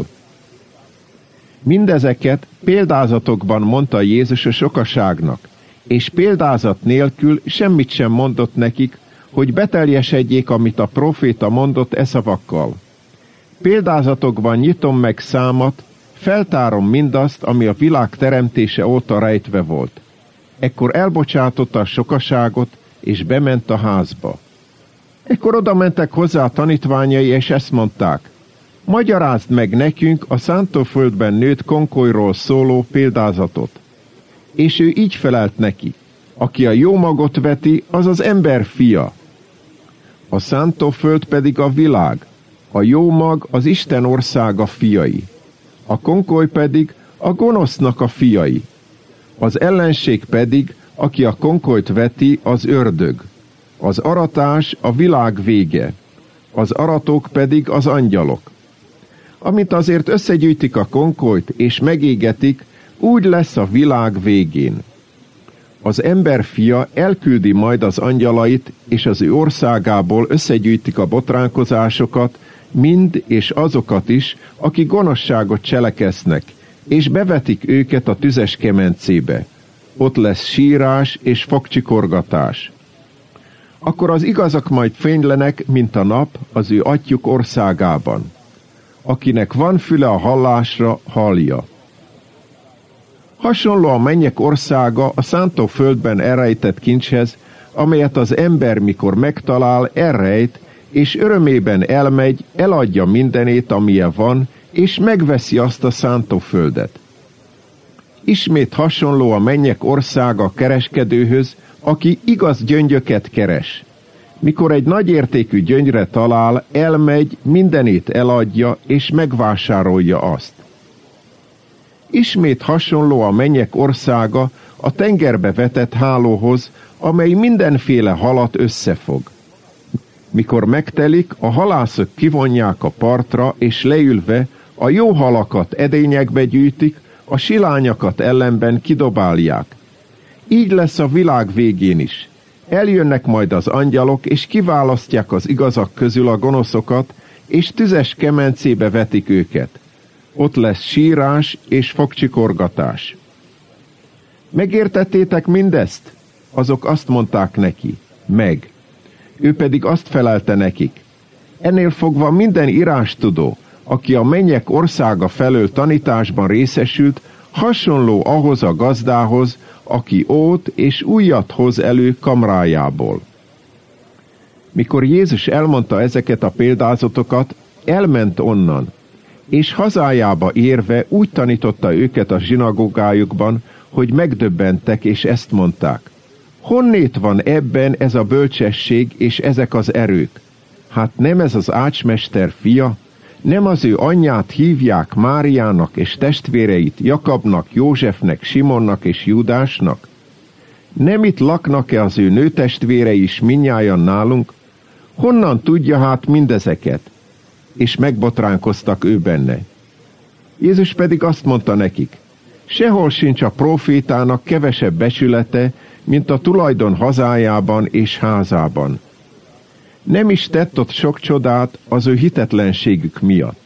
Mindezeket példázatokban mondta Jézus a sokaságnak, és példázat nélkül semmit sem mondott nekik, hogy beteljesedjék, amit a proféta mondott e szavakkal. Példázatokban nyitom meg számat, feltárom mindazt, ami a világ teremtése óta rejtve volt. Ekkor elbocsátotta a sokaságot, és bement a házba. Ekkor oda mentek hozzá a tanítványai, és ezt mondták: magyarázd meg nekünk a szántóföldben nőtt konkolyról szóló példázatot. És ő így felelt neki: aki a jó magot veti, az az ember fia. A szántóföld pedig a világ, a jó mag az Isten országa fiai. A konkoly pedig a gonosznak a fiai. Az ellenség pedig, aki a konkolyt veti, az ördög. Az aratás a világ vége. Az aratók pedig az angyalok. Amint azért összegyűjtik a konkolyt és megégetik, úgy lesz a világ végén. Az ember fia elküldi majd az angyalait, és az ő országából összegyűjtik a botránkozásokat, mind és azokat is, akik gonoszságot cselekeznek, és bevetik őket a tüzes kemencébe. Ott lesz sírás és fogcsikorgatás. Akkor az igazak majd fénylenek, mint a nap az ő atyjuk országában. Akinek van füle a hallásra, hallja. Hasonló a mennyek országa a szántóföldben elrejtett kincshez, amelyet az ember, mikor megtalál, elrejt, és örömében elmegy, eladja mindenét, amilyen van, és megveszi azt a szántóföldet. Ismét hasonló a mennyek országa a kereskedőhöz, aki igaz gyöngyöket keres. Mikor egy nagyértékű gyöngyre talál, elmegy, mindenét eladja, és megvásárolja azt. Ismét hasonló a mennyek országa a tengerbe vetett hálóhoz, amely mindenféle halat összefog. Mikor megtelik, a halászok kivonják a partra, és leülve a jó halakat edényekbe gyűjtik, a silányakat ellenben kidobálják. Így lesz a világ végén is. Eljönnek majd az angyalok, és kiválasztják az igazak közül a gonoszokat, és tüzes kemencébe vetik őket. Ott lesz sírás és fogcsikorgatás. Megértettétek mindezt? Azok azt mondták neki: meg. Ő pedig azt felelte nekik: ennél fogva minden írástudó, aki a mennyek országa felől tanításban részesült, hasonló ahhoz a gazdához, aki ót és újat hoz elő kamrájából. Mikor Jézus elmondta ezeket a példázatokat, elment onnan, és hazájába érve úgy tanította őket a zsinagógájukban, hogy megdöbbentek, és ezt mondták: honnét van ebben ez a bölcsesség és ezek az erők? Hát nem ez az ácsmester fia? Nem az ő anyját hívják Máriának és testvéreit Jakabnak, Józsefnek, Simonnak és Júdásnak? Nem itt laknak-e az ő nőtestvérei is mindnyájan nálunk? Honnan tudja hát mindezeket? És megbotránkoztak ő benne. Jézus pedig azt mondta nekik: Sehol sincs a prófétának kevesebb becsülete, mint a tulajdon hazájában és házában. Nem is tett ott sok csodát az ő hitetlenségük miatt.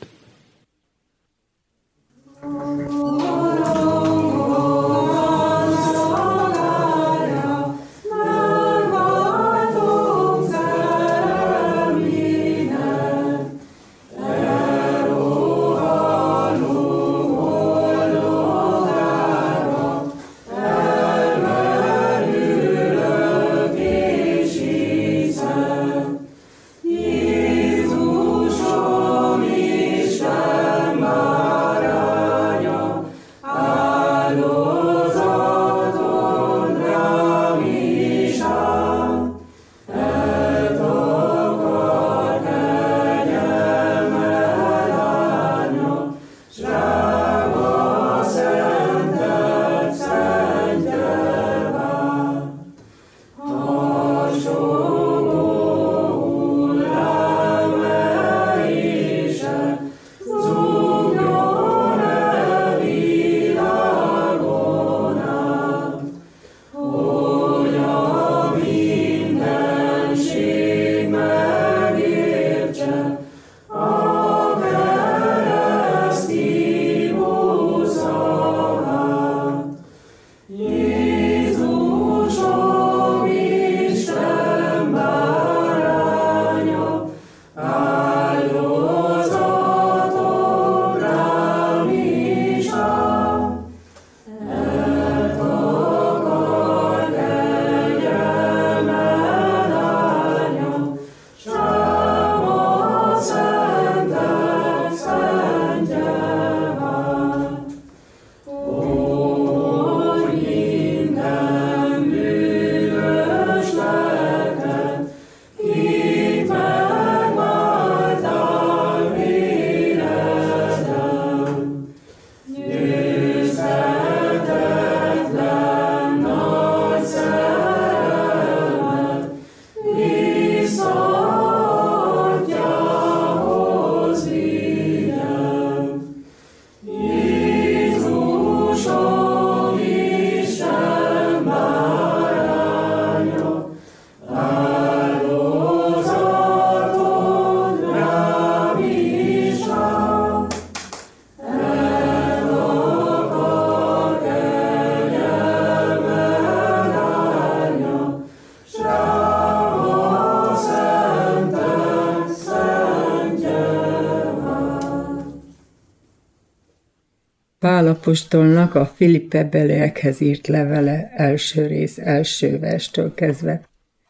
Pál apostolnak a Filippe-beliekhez írt levele első rész első verstől kezdve.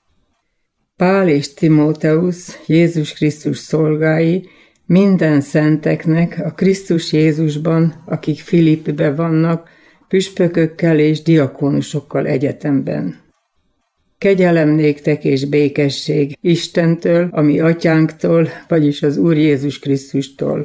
Pál és Timóteusz, Jézus Krisztus szolgái, minden szenteknek a Krisztus Jézusban, akik Filippbe vannak, püspökökkel és diakónusokkal egyetemben. Kegyelem néktek és békesség Istentől, a mi atyánktól, vagyis az Úr Jézus Krisztustól.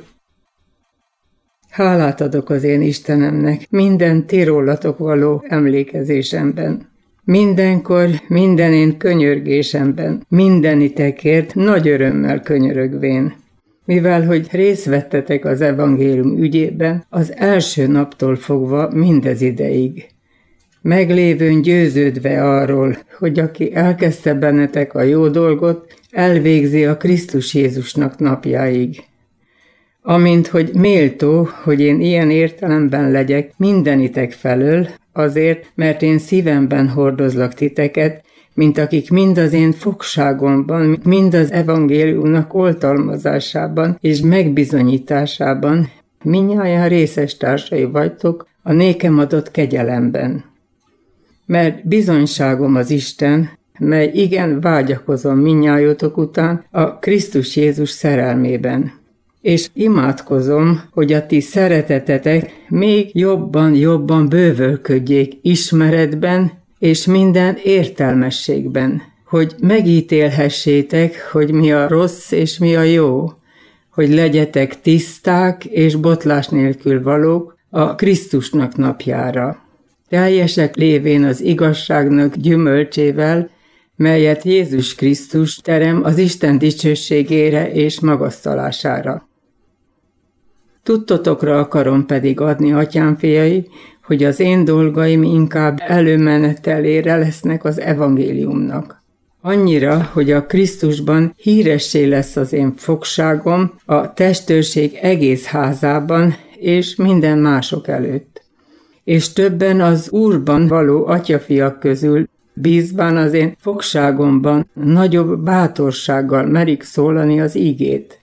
Hálát adok az én Istenemnek minden ti rólatok való emlékezésemben. Mindenkor, minden én könyörgésemben, mindenitekért nagy örömmel könyörögvén. Mivel, hogy részt vettetek az evangélium ügyében, az első naptól fogva mindez ideig. Meglévőn győződve arról, hogy aki elkezdte bennetek a jó dolgot, elvégzi a Krisztus Jézusnak napjáig. Amint, hogy méltó, hogy én ilyen értelemben legyek mindenitek felől, azért, mert én szívemben hordozlak titeket, mint akik mind az én fogságomban, mind az evangéliumnak oltalmazásában és megbizonyításában mindnyájan részes társai vagytok a nékem adott kegyelemben. Mert bizonyságom az Isten, mely igen vágyakozom mindnyájotok után a Krisztus Jézus szerelmében. És imádkozom, hogy a ti szeretetetek még jobban bővölködjék ismeretben és minden értelmességben, hogy megítélhessétek, hogy mi a rossz és mi a jó, hogy legyetek tiszták és botlás nélkül valók a Krisztusnak napjára. Teljesek lévén az igazságnak gyümölcsével, melyet Jézus Krisztus terem az Isten dicsőségére és magasztalására. Tudtotokra akarom pedig adni, atyám fiai, hogy az én dolgaim inkább előmenetelére lesznek az evangéliumnak. Annyira, hogy a Krisztusban híressé lesz az én fogságom a testőrség egész házában és minden mások előtt. És többen az Úrban való atyafiak közül bízván az én fogságomban nagyobb bátorsággal merik szólani az ígét.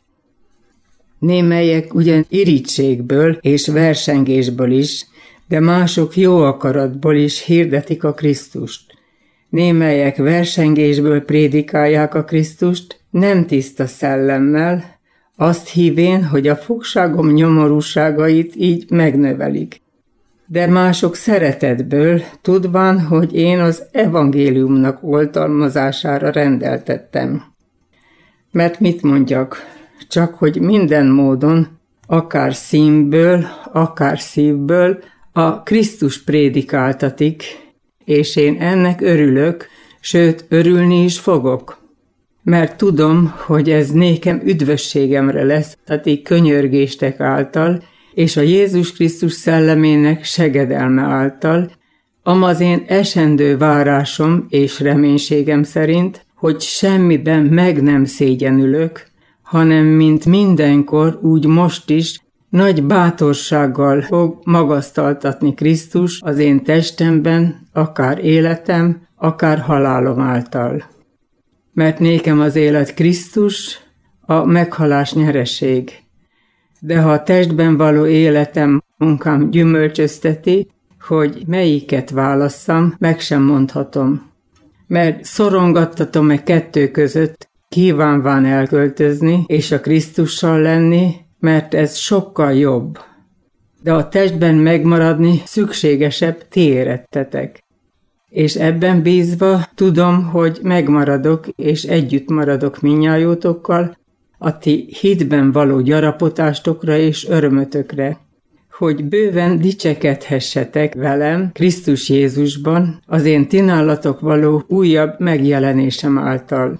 Némelyek ugyan irítségből és versengésből is, de mások jó akaratból is hirdetik a Krisztust. Némelyek versengésből prédikálják a Krisztust, nem tiszta szellemmel, azt hívén, hogy a fogságom nyomorúságait így megnövelik. De mások szeretetből, tudván, hogy én az evangéliumnak oltalmazására rendeltettem. Mert mit mondjak? Csak hogy minden módon, akár színből, akár szívből a Krisztus prédikáltatik, és én ennek örülök, sőt örülni is fogok. Mert tudom, hogy ez nékem üdvösségemre lesz a ti könyörgéstek által, és a Jézus Krisztus szellemének segedelme által, amaz én esendő várásom és reménységem szerint, hogy semmiben meg nem szégyenülök, hanem mint mindenkor, úgy most is, nagy bátorsággal fog magasztaltatni Krisztus az én testemben, akár életem, akár halálom által. Mert nékem az élet Krisztus, a meghalás nyereség. De ha a testben való életem, munkám gyümölcsözteti, hogy melyiket válasszam, meg sem mondhatom. Mert szorongattatom kettő között, kívánván elköltözni és a Krisztussal lenni, mert ez sokkal jobb. De a testben megmaradni szükségesebb, ti érettetek. És ebben bízva tudom, hogy megmaradok és együtt maradok mindnyájótokkal, a ti hitben való gyarapotásokra és örömötökre, hogy bőven dicsekedhessetek velem Krisztus Jézusban az én ti nálatok való újabb megjelenésem által.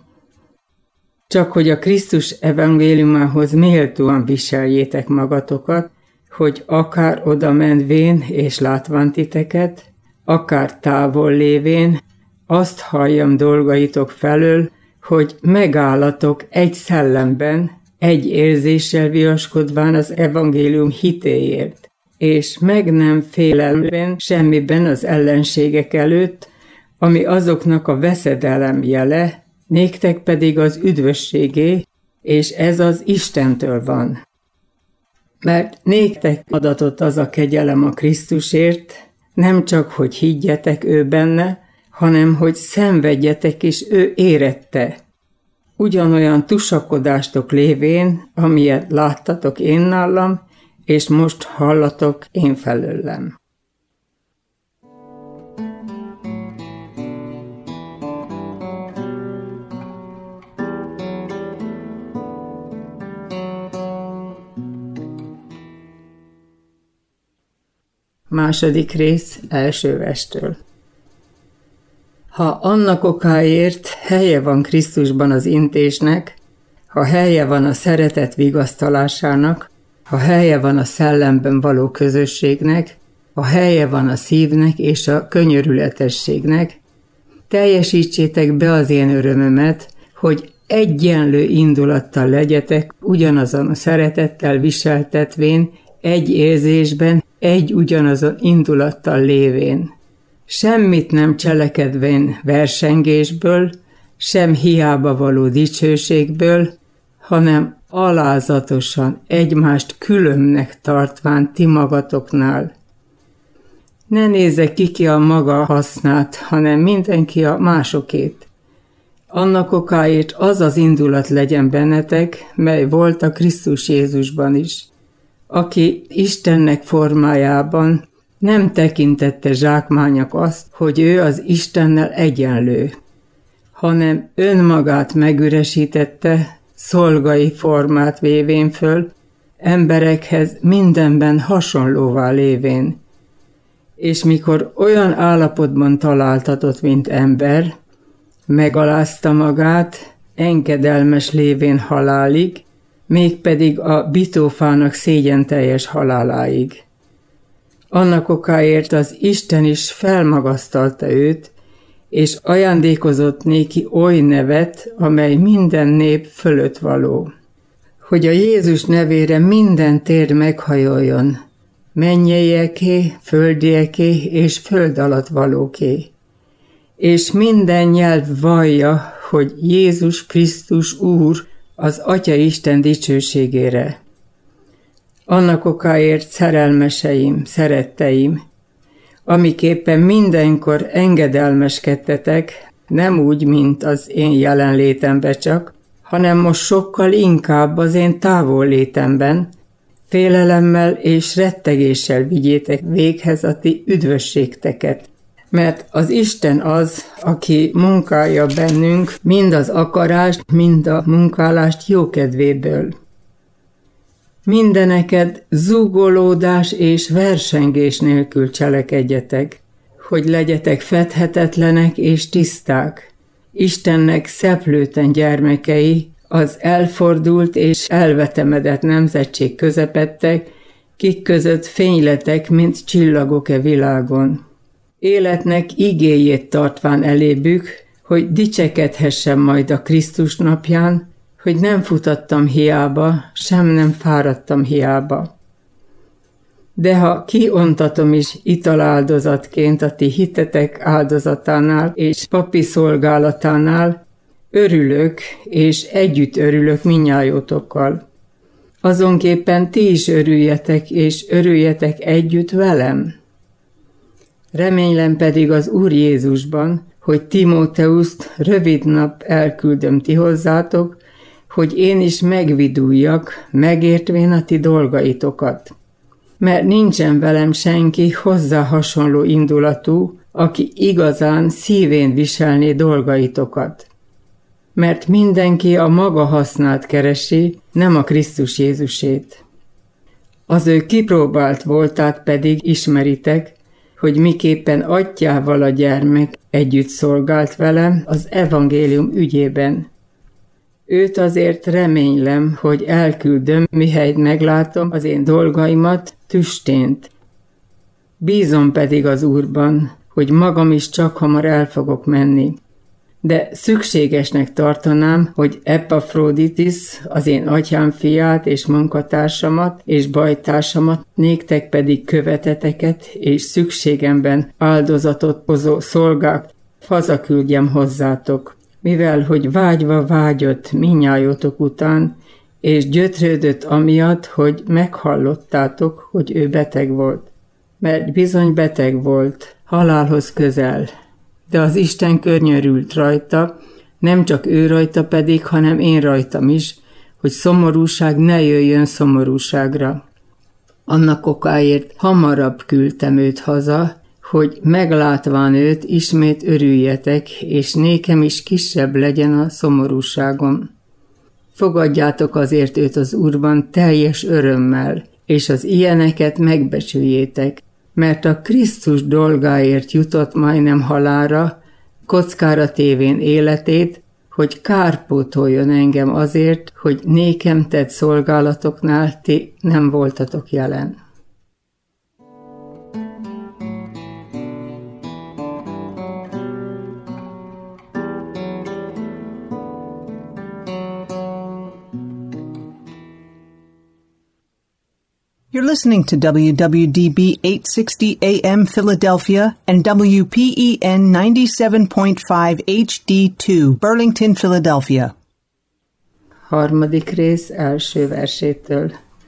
Csak hogy a Krisztus evangéliumához méltóan viseljétek magatokat, hogy akár oda menvén és látván titeket, akár távol lévén, azt halljam dolgaitok felől, hogy megállatok egy szellemben, egy érzéssel viaskodván az evangélium hitéért, és meg nem félelmben semmiben az ellenségek előtt, ami azoknak a veszedelem jele, néktek pedig az üdvösségé, és ez az Istentől van. Mert néktek adatott az a kegyelem a Krisztusért, nem csak, hogy higgyetek ő benne, hanem, hogy szenvedjetek is ő érette. Ugyanolyan tusakodástok lévén, amilyet láttatok én nálam, és most hallatok én felőlem. Második rész, első verstől. Ha annak okáért helye van Krisztusban az intésnek, ha helye van a szeretet vigasztalásának, ha helye van a szellemben való közösségnek, ha helye van a szívnek és a könyörületességnek, teljesítsétek be az én örömömet, hogy egyenlő indulattal legyetek, ugyanazon a szeretettel viseltetvén, egy érzésben, egy ugyanazon indulattal lévén. Semmit nem cselekedvén versengésből, sem hiába való dicsőségből, hanem alázatosan egymást különbnek tartván ti magatoknál. Ne nézze ki a maga hasznát, hanem mindenki a másokét. Annak okáért az az indulat legyen bennetek, mely volt a Krisztus Jézusban is, aki Istennek formájában nem tekintette zsákmánynak azt, hogy ő az Istennel egyenlő, hanem önmagát megüresítette, szolgai formát vévén föl, emberekhez mindenben hasonlóvá lévén. És mikor olyan állapotban találtatott, mint ember, megalázta magát, engedelmes lévén halálig, mégpedig a bitófának szégyenteljes haláláig. Annak okáért az Isten is felmagasztalta őt, és ajándékozott néki oly nevet, amely minden nép fölött való. Hogy a Jézus nevére minden tér meghajoljon, mennyieké, földieké és föld alatt valóké, és minden nyelv vallja, hogy Jézus Krisztus Úr az Atya Isten dicsőségére. Annak okáért, szerelmeseim, szeretteim, amiképpen mindenkor engedelmeskedtetek, nem úgy, mint az én jelenlétemben csak, hanem most sokkal inkább az én távollétemben, félelemmel és rettegéssel vigyétek véghez a ti üdvösségteket. Mert az Isten az, aki munkálja bennünk mind az akarást, mind a munkálást jókedvéből. Mindeneked zúgolódás és versengés nélkül cselekedjetek, hogy legyetek fedhetetlenek és tiszták, Istennek szeplőten gyermekei, az elfordult és elvetemedett nemzetség közepettek, kik között fényletek, mint csillagok-e világon. Életnek igéjét tartván elébük, hogy dicsekedhessem majd a Krisztus napján, hogy nem futattam hiába, sem nem fáradtam hiába. De ha kiontatom is italáldozatként a ti hitetek áldozatánál és papi szolgálatánál, örülök, és együtt örülök mindnyájótokkal. Azonképpen ti is örüljetek, és örüljetek együtt velem. Reménylem pedig az Úr Jézusban, hogy Timóteuszt rövid nap elküldöm ti hozzátok, hogy én is megviduljak, megértvén a ti dolgaitokat. Mert nincsen velem senki hozzá hasonló indulatú, aki igazán szívén viselné dolgaitokat. Mert mindenki a maga hasznát keresi, nem a Krisztus Jézusét. Az ő kipróbált voltát pedig ismeritek, hogy miképpen atyával a gyermek együtt szolgált velem az evangélium ügyében. Őt azért reménylem, hogy elküldöm, mihelyt meglátom az én dolgaimat tüstént. Bízom pedig az Úrban, hogy magam is csak hamar el fogok menni. De szükségesnek tartanám, hogy Epafroditus, az én atyám fiát és munkatársamat és bajtársamat, néktek pedig követeteket és szükségemben áldozatot hozó szolgák hazaküldjem hozzátok, mivel hogy vágyva vágyott mindnyájótok után, és gyötrődött amiatt, hogy meghallottátok, hogy ő beteg volt. Mert bizony beteg volt, halálhoz közel, de az Isten környörült rajta, nem csak ő rajta pedig, hanem én rajtam is, hogy szomorúság ne jöjjön szomorúságra. Annak okáért hamarabb küldtem őt haza, hogy meglátván őt ismét örüljetek, és nékem is kisebb legyen a szomorúságom. Fogadjátok azért őt az Úrban teljes örömmel, és az ilyeneket megbecsüljétek, mert a Krisztus dolgáért jutott majdnem halálra, kockára tévén életét, hogy kárpótoljon engem azért, hogy nékem tett szolgálatoknál ti nem voltatok jelen. You're listening to WWDB 860 AM Philadelphia and WPEN 97.5 HD2 Burlington, Philadelphia. 3. rész első versétől.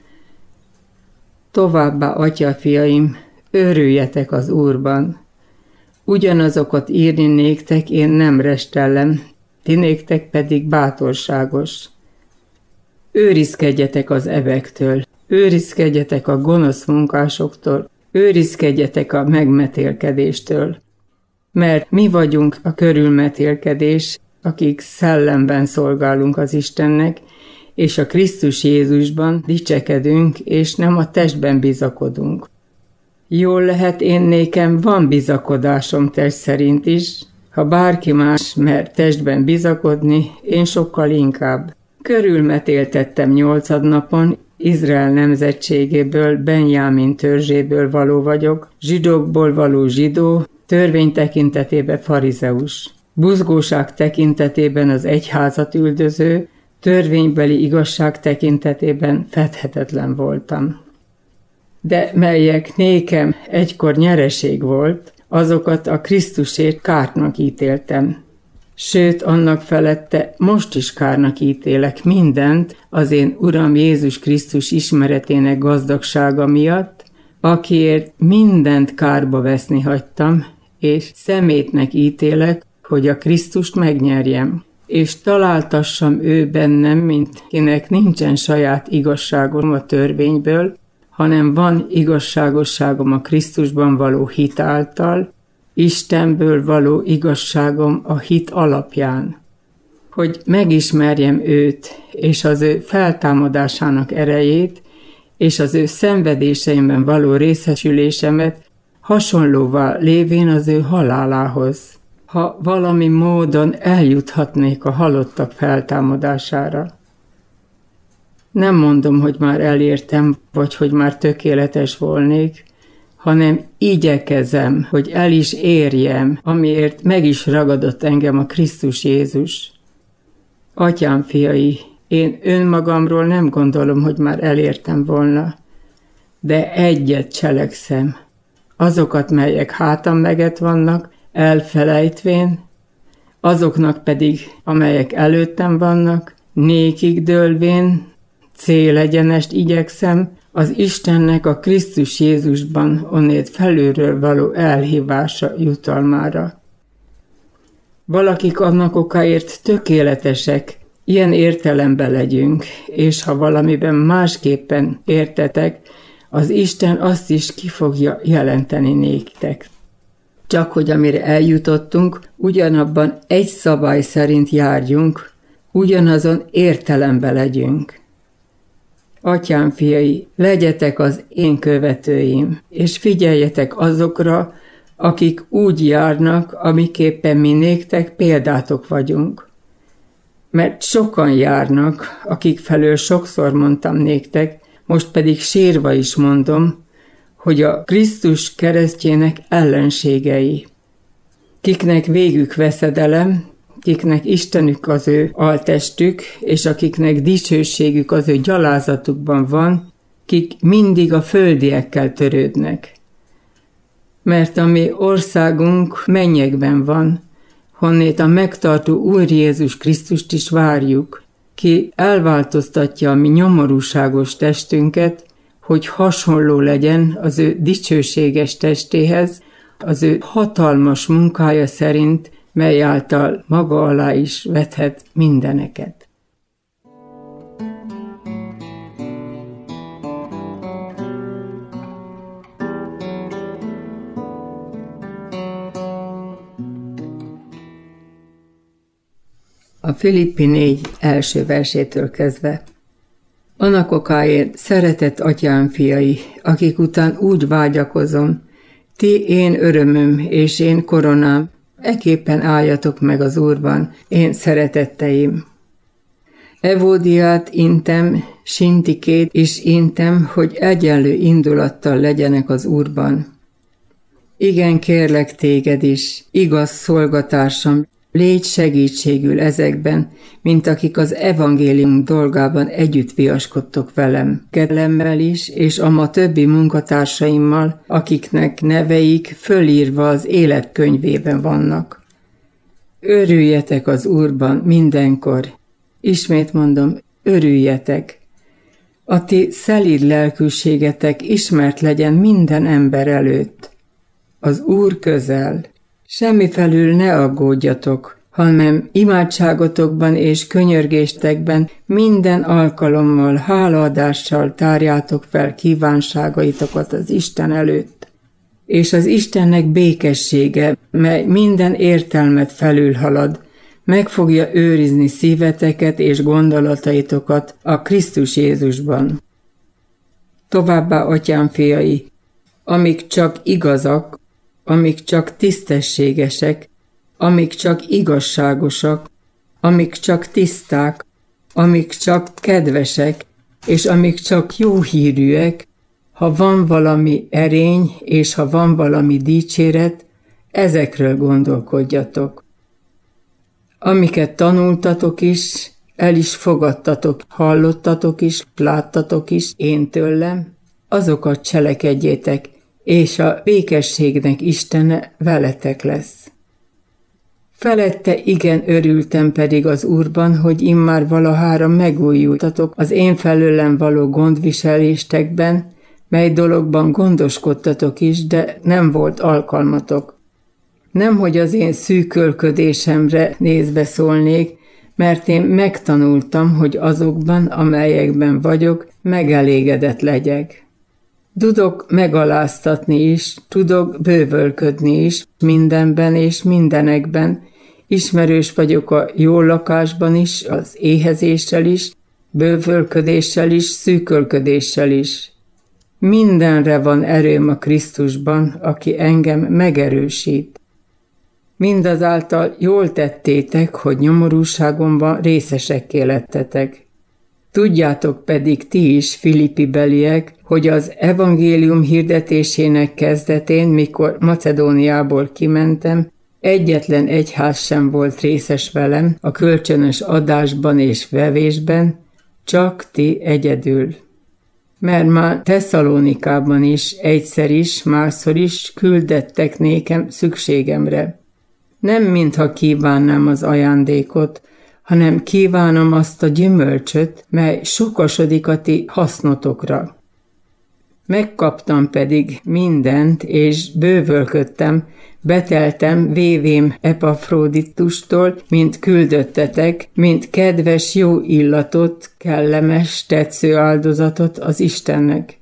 Továbbá, atyafiaim, örüljetek az Úrban. Ugyanazokat írni néktek én nem restellem, ti néktek pedig bátorságos. Őrizkedjetek az evektől, őrizkedjetek a gonosz munkásoktól, őrizkedjetek a megmetélkedéstől. Mert mi vagyunk a körülmetélkedés, akik szellemben szolgálunk az Istennek, és a Krisztus Jézusban dicsekedünk, és nem a testben bizakodunk. Jól lehet, én nékem van bizakodásom test szerint is, ha bárki más mer testben bizakodni, én sokkal inkább. Körülmetéltettem 8. napon, Izrael nemzetségéből, Benjámin törzséből való vagyok, zsidókból való zsidó, törvény tekintetében farizeus, buzgóság tekintetében az egyházat üldöző, törvénybeli igazság tekintetében fedhetetlen voltam. De melyek nékem egykor nyereség volt, azokat a Krisztusért kárnak ítéltem. Sőt, annak felette most is kárnak ítélek mindent az én Uram Jézus Krisztus ismeretének gazdagsága miatt, akiért mindent kárba veszni hagytam, és szemétnek ítélek, hogy a Krisztust megnyerjem, és találtassam ő bennem, mint kinek nincsen saját igazságom a törvényből, hanem van igazságosságom a Krisztusban való hit által, Istenből való igazságom a hit alapján, hogy megismerjem őt, és az ő feltámadásának erejét, és az ő szenvedéseimben való részesülésemet hasonlóvá lévén az ő halálához, ha valami módon eljuthatnék a halottak feltámadására. Nem mondom, hogy már elértem, vagy hogy már tökéletes volnék, hanem igyekezem, hogy el is érjem, amiért meg is ragadott engem a Krisztus Jézus. Atyám fiai, én önmagamról nem gondolom, hogy már elértem volna, de egyet cselekszem, azokat, melyek hátam meget vannak, elfelejtvén, azoknak pedig, amelyek előttem vannak, nékig dőlvén, célegyenest igyekszem, az Istennek a Krisztus Jézusban onnét felülről való elhívása jutalmára. Valakik annak okáért tökéletesek, ilyen értelemben legyünk, és ha valamiben másképpen értetek, az Isten azt is ki fogja jelenteni néktek. Csak hogy amire eljutottunk, ugyanabban egy szabály szerint járjunk, ugyanazon értelemben legyünk. Atyám fiai, legyetek az én követőim, és figyeljetek azokra, akik úgy járnak, amiképpen mi néktek példátok vagyunk. Mert sokan járnak, akik felől sokszor mondtam néktek, most pedig sírva is mondom, hogy a Krisztus keresztjének ellenségei, kiknek végük veszedelem, kiknek Istenük az ő altestük, és akiknek dicsőségük az ő gyalázatukban van, kik mindig a földiekkel törődnek. Mert a mi országunk mennyekben van, honnét a megtartó Úr Jézus Krisztust is várjuk, ki elváltoztatja a mi nyomorúságos testünket, hogy hasonló legyen az ő dicsőséges testéhez, az ő hatalmas munkája szerint, mely által maga alá is vethet mindeneket. A Filippi 4 első versétől kezdve. Annak okáért, szeretett atyám fiai, akik után úgy vágyakozom, ti én örömöm és én koronám, eképpen álljatok meg az Úrban, én szeretetteim. Evódiát intem, Sintikét is intem, hogy egyenlő indulattal legyenek az Úrban. Igen, kérlek téged is, igaz szolgatársam, légy segítségül ezekben, mint akik az evangélium dolgában együtt viaskodtok velem, kedlemmel is, és a ma többi munkatársaimmal, akiknek neveik fölírva az életkönyvében vannak. Örüljetek az Úrban mindenkor. Ismét mondom, örüljetek. A ti szelíd lelkűségetek ismert legyen minden ember előtt. Az Úr közel. Semmi felül ne aggódjatok, hanem imádságotokban és könyörgéstekben minden alkalommal, hálaadással tárjátok fel kívánságaitokat az Isten előtt. És az Istennek békessége, mely minden értelmet felülhalad, meg fogja őrizni szíveteket és gondolataitokat a Krisztus Jézusban. Továbbá, atyám fiai, amik csak igazak, amik csak tisztességesek, amik csak igazságosak, amik csak tiszták, amik csak kedvesek, és amik csak jó hírűek, ha van valami erény, és ha van valami dicséret, ezekről gondolkodjatok. Amiket tanultatok is, el is fogadtatok, hallottatok is, láttatok is én tőlem, azokat cselekedjétek, és a békességnek Istene veletek lesz. Felette igen örültem pedig az Úrban, hogy immár valahára megújultatok az én felőlem való gondviseléstekben, mely dologban gondoskodtatok is, de nem volt alkalmatok. Nemhogy az én szűkölködésemre nézve szólnék, mert én megtanultam, hogy azokban, amelyekben vagyok, megelégedett legyek. Tudok megaláztatni is, tudok bővölködni is, mindenben és mindenekben, ismerős vagyok a jó lakásban is, az éhezéssel is, bővölködéssel is, szűkölködéssel is. Mindenre van erőm a Krisztusban, aki engem megerősít. Mindazáltal jól tettétek, hogy nyomorúságomban részesekké lettetek. Tudjátok pedig ti is, Filippi beliek, hogy az evangélium hirdetésének kezdetén, mikor Macedóniából kimentem, egyetlen egyház sem volt részes velem a kölcsönös adásban és vevésben, csak ti egyedül. Mert már Tesszalonikában is egyszer is, másszor is küldettek nékem szükségemre. Nem mintha kívánnám az ajándékot, hanem kívánom azt a gyümölcsöt, mely sokasodik a ti hasznotokra. Megkaptam pedig mindent, és bővölködtem, beteltem vévém Epafroditustól, mint küldöttetek, mint kedves jó illatot, kellemes, tetsző áldozatot az Istennek.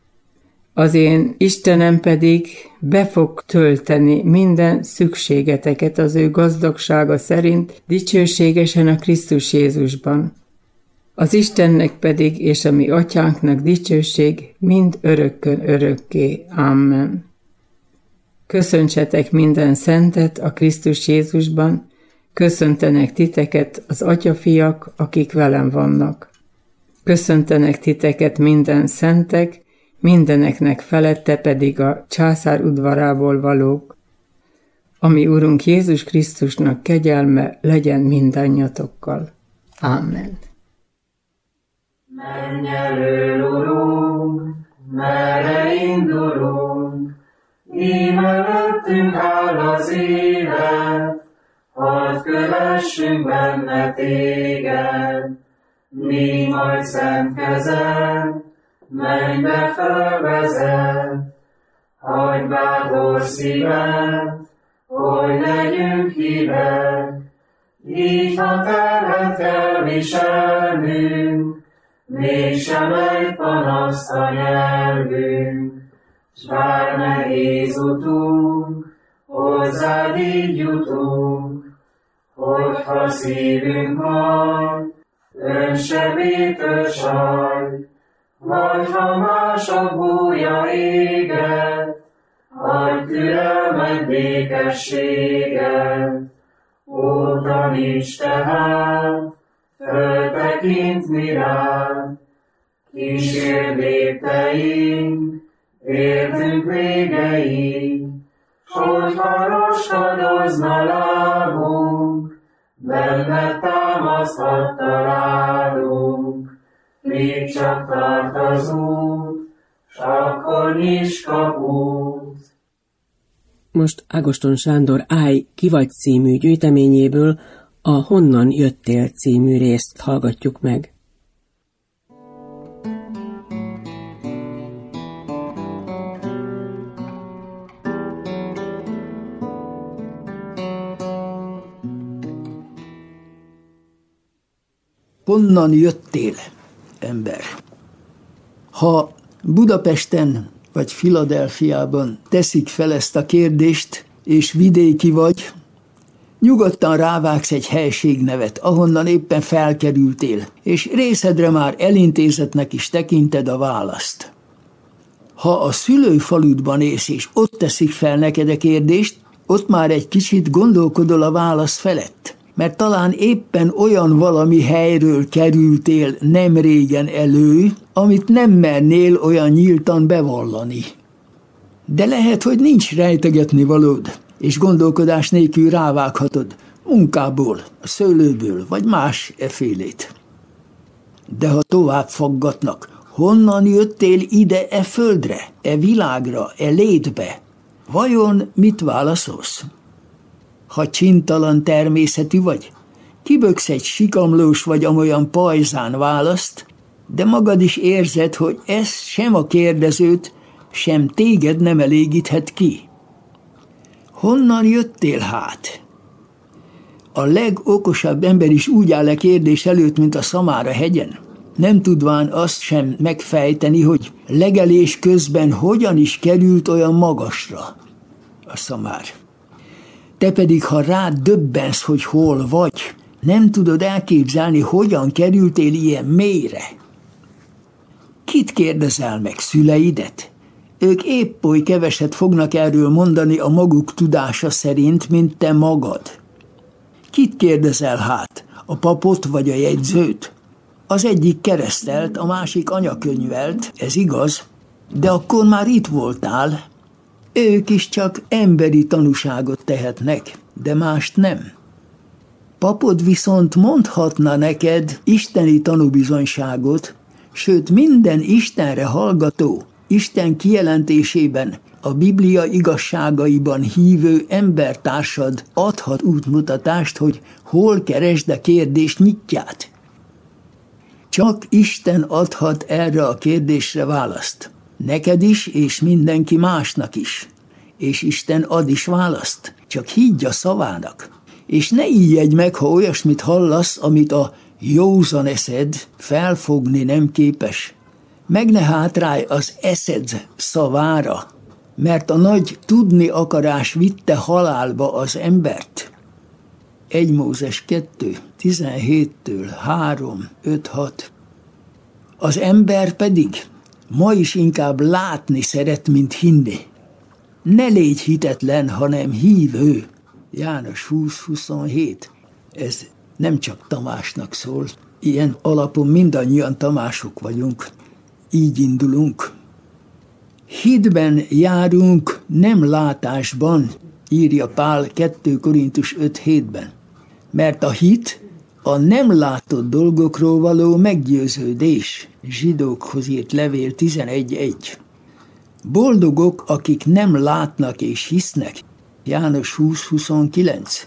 Az én Istenem pedig be fog tölteni minden szükségeteket az ő gazdagsága szerint dicsőségesen a Krisztus Jézusban. Az Istennek pedig és a mi atyánknak dicsőség mind örökkön örökké. Amen. Köszöntsetek minden szentet a Krisztus Jézusban, köszöntenek titeket az atyafiak, akik velem vannak. Köszöntenek titeket minden szentek, mindeneknek felette pedig a császár udvarából valók. Ami Urunk Jézus Krisztusnak kegyelme legyen mindannyiatokkal. Amen. Menj elől, Urunk, merre indulunk, íme előttünk áll az élet, hadd kövessünk benne téged, mi majd szent kezed, mennybe fölvezet, hagyd bátor szíved, hogy legyünk hívek, így ha terhet kell viselnünk, mégsem egy panaszt a nyelvünk, s bár nehéz utunk, hozzád így jutunk, hogyha szívünk majd, önsebítő saj, vagy ha mások bújja éget, adj türelmet, békességet, ó, taníts tehát, föltekintni rád, kísérd lépteink, értünk végeig, s hogyha roskadozna lábunk, benned támaszthat találunk, még csak tart az út, s akkor nyisd kaput. Most Ágoston Sándor Állj, ki vagy című gyűjteményéből a Honnan jöttél című részt hallgatjuk meg. Honnan jöttél, ember? Ha Budapesten vagy Philadelphiában teszik fel ezt a kérdést, és vidéki vagy, nyugodtan rávágsz egy helységnevet, ahonnan éppen felkerültél, és részedre már elintézetnek is tekinted a választ. Ha a szülőfaludban élsz, és ott teszik fel neked a kérdést, ott már egy kicsit gondolkodol a válasz felett. mert talán éppen olyan valami helyről kerültél nem régen elő, amit nem mernél olyan nyíltan bevallani. De lehet, hogy nincs rejtegetni valód, és gondolkodás nélkül rávághatod, munkából, a szőlőből, vagy más efélét. De ha tovább faggatnak, honnan jöttél ide e földre, e világra, e létbe? Vajon mit válaszolsz? Ha csintalan természetű vagy, kiböksz egy sikamlós vagy amolyan pajzán választ, de magad is érzed, hogy ez sem a kérdezőt, sem téged nem elégíthet ki. Honnan jöttél hát? A legokosabb ember is úgy áll a kérdés előtt, mint a Szamára hegyen, nem tudván azt sem megfejteni, hogy legelés közben hogyan is került olyan magasra a szamár. Te pedig, ha rád döbbensz, hogy hol vagy, nem tudod elképzelni, hogyan kerültél ilyen mélyre. Kit kérdezel meg, szüleidet? Ők épp oly keveset fognak erről mondani a maguk tudása szerint, mint te magad. Kit kérdezel hát? A papot vagy a jegyzőt? Az egyik keresztelt, a másik anyakönyvelt, ez igaz, de akkor már itt voltál. Ők is csak emberi tanúságot tehetnek, de mást nem. Papod viszont mondhatna neked isteni tanúbizonyságot, sőt minden Istenre hallgató, Isten kijelentésében, a Biblia igazságaiban hívő embertársad adhat útmutatást, hogy hol keresd a kérdés nyitját. Csak Isten adhat erre a kérdésre választ. Neked is, és mindenki másnak is. És Isten ad is választ. Csak higgy a szavának. És ne ijedj meg, ha olyasmit hallasz, amit a józan eszed felfogni nem képes. Meg ne hátrálj az eszed szavára, mert a nagy tudni akarás vitte halálba az embert. 1 Mózes 2, 17-től 3, 5, 6. Az ember pedig ma is inkább látni szeret, mint hinni. Ne légy hitetlen, hanem hívő. János 20, 27. Ez nem csak Tamásnak szól. Ilyen alapon mindannyian Tamások vagyunk. Így indulunk. Hitben járunk, nem látásban, írja Pál 2 Korintus 5:7-ben. Mert a hit a nem látott dolgokról való meggyőződés. Zsidókhoz írt levél 11:1. Boldogok, akik nem látnak és hisznek. János 20:29.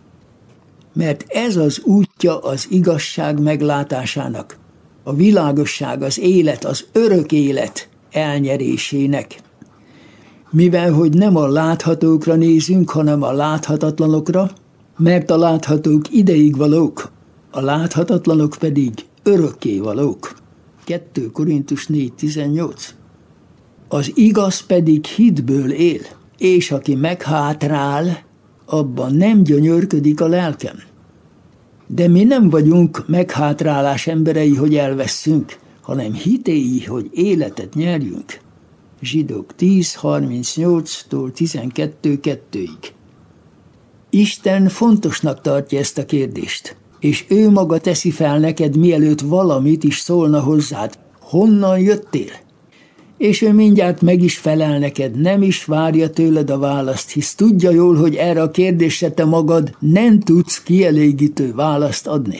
Mert ez az útja az igazság meglátásának, a világosság, az élet, az örök élet elnyerésének. Mivel, hogy nem a láthatókra nézünk, hanem a láthatatlanokra, mert a láthatók ideig valók, a láthatatlanok pedig örökké valók. 2 Korintus 4:18. Az igaz pedig hitből él, és aki meghátrál, abban nem gyönyörködik a lelkem. De mi nem vagyunk meghátrálás emberei, hogy elvesszünk, hanem hitéi, hogy életet nyerjünk. Zsidók 10:38-tól 12:2-ig. Isten fontosnak tartja ezt a kérdést, és ő maga teszi fel neked, mielőtt valamit is szólna hozzád. Honnan jöttél? És ő mindjárt meg is felel neked, nem is várja tőled a választ, hisz tudja jól, hogy erre a kérdésre te magad nem tudsz kielégítő választ adni.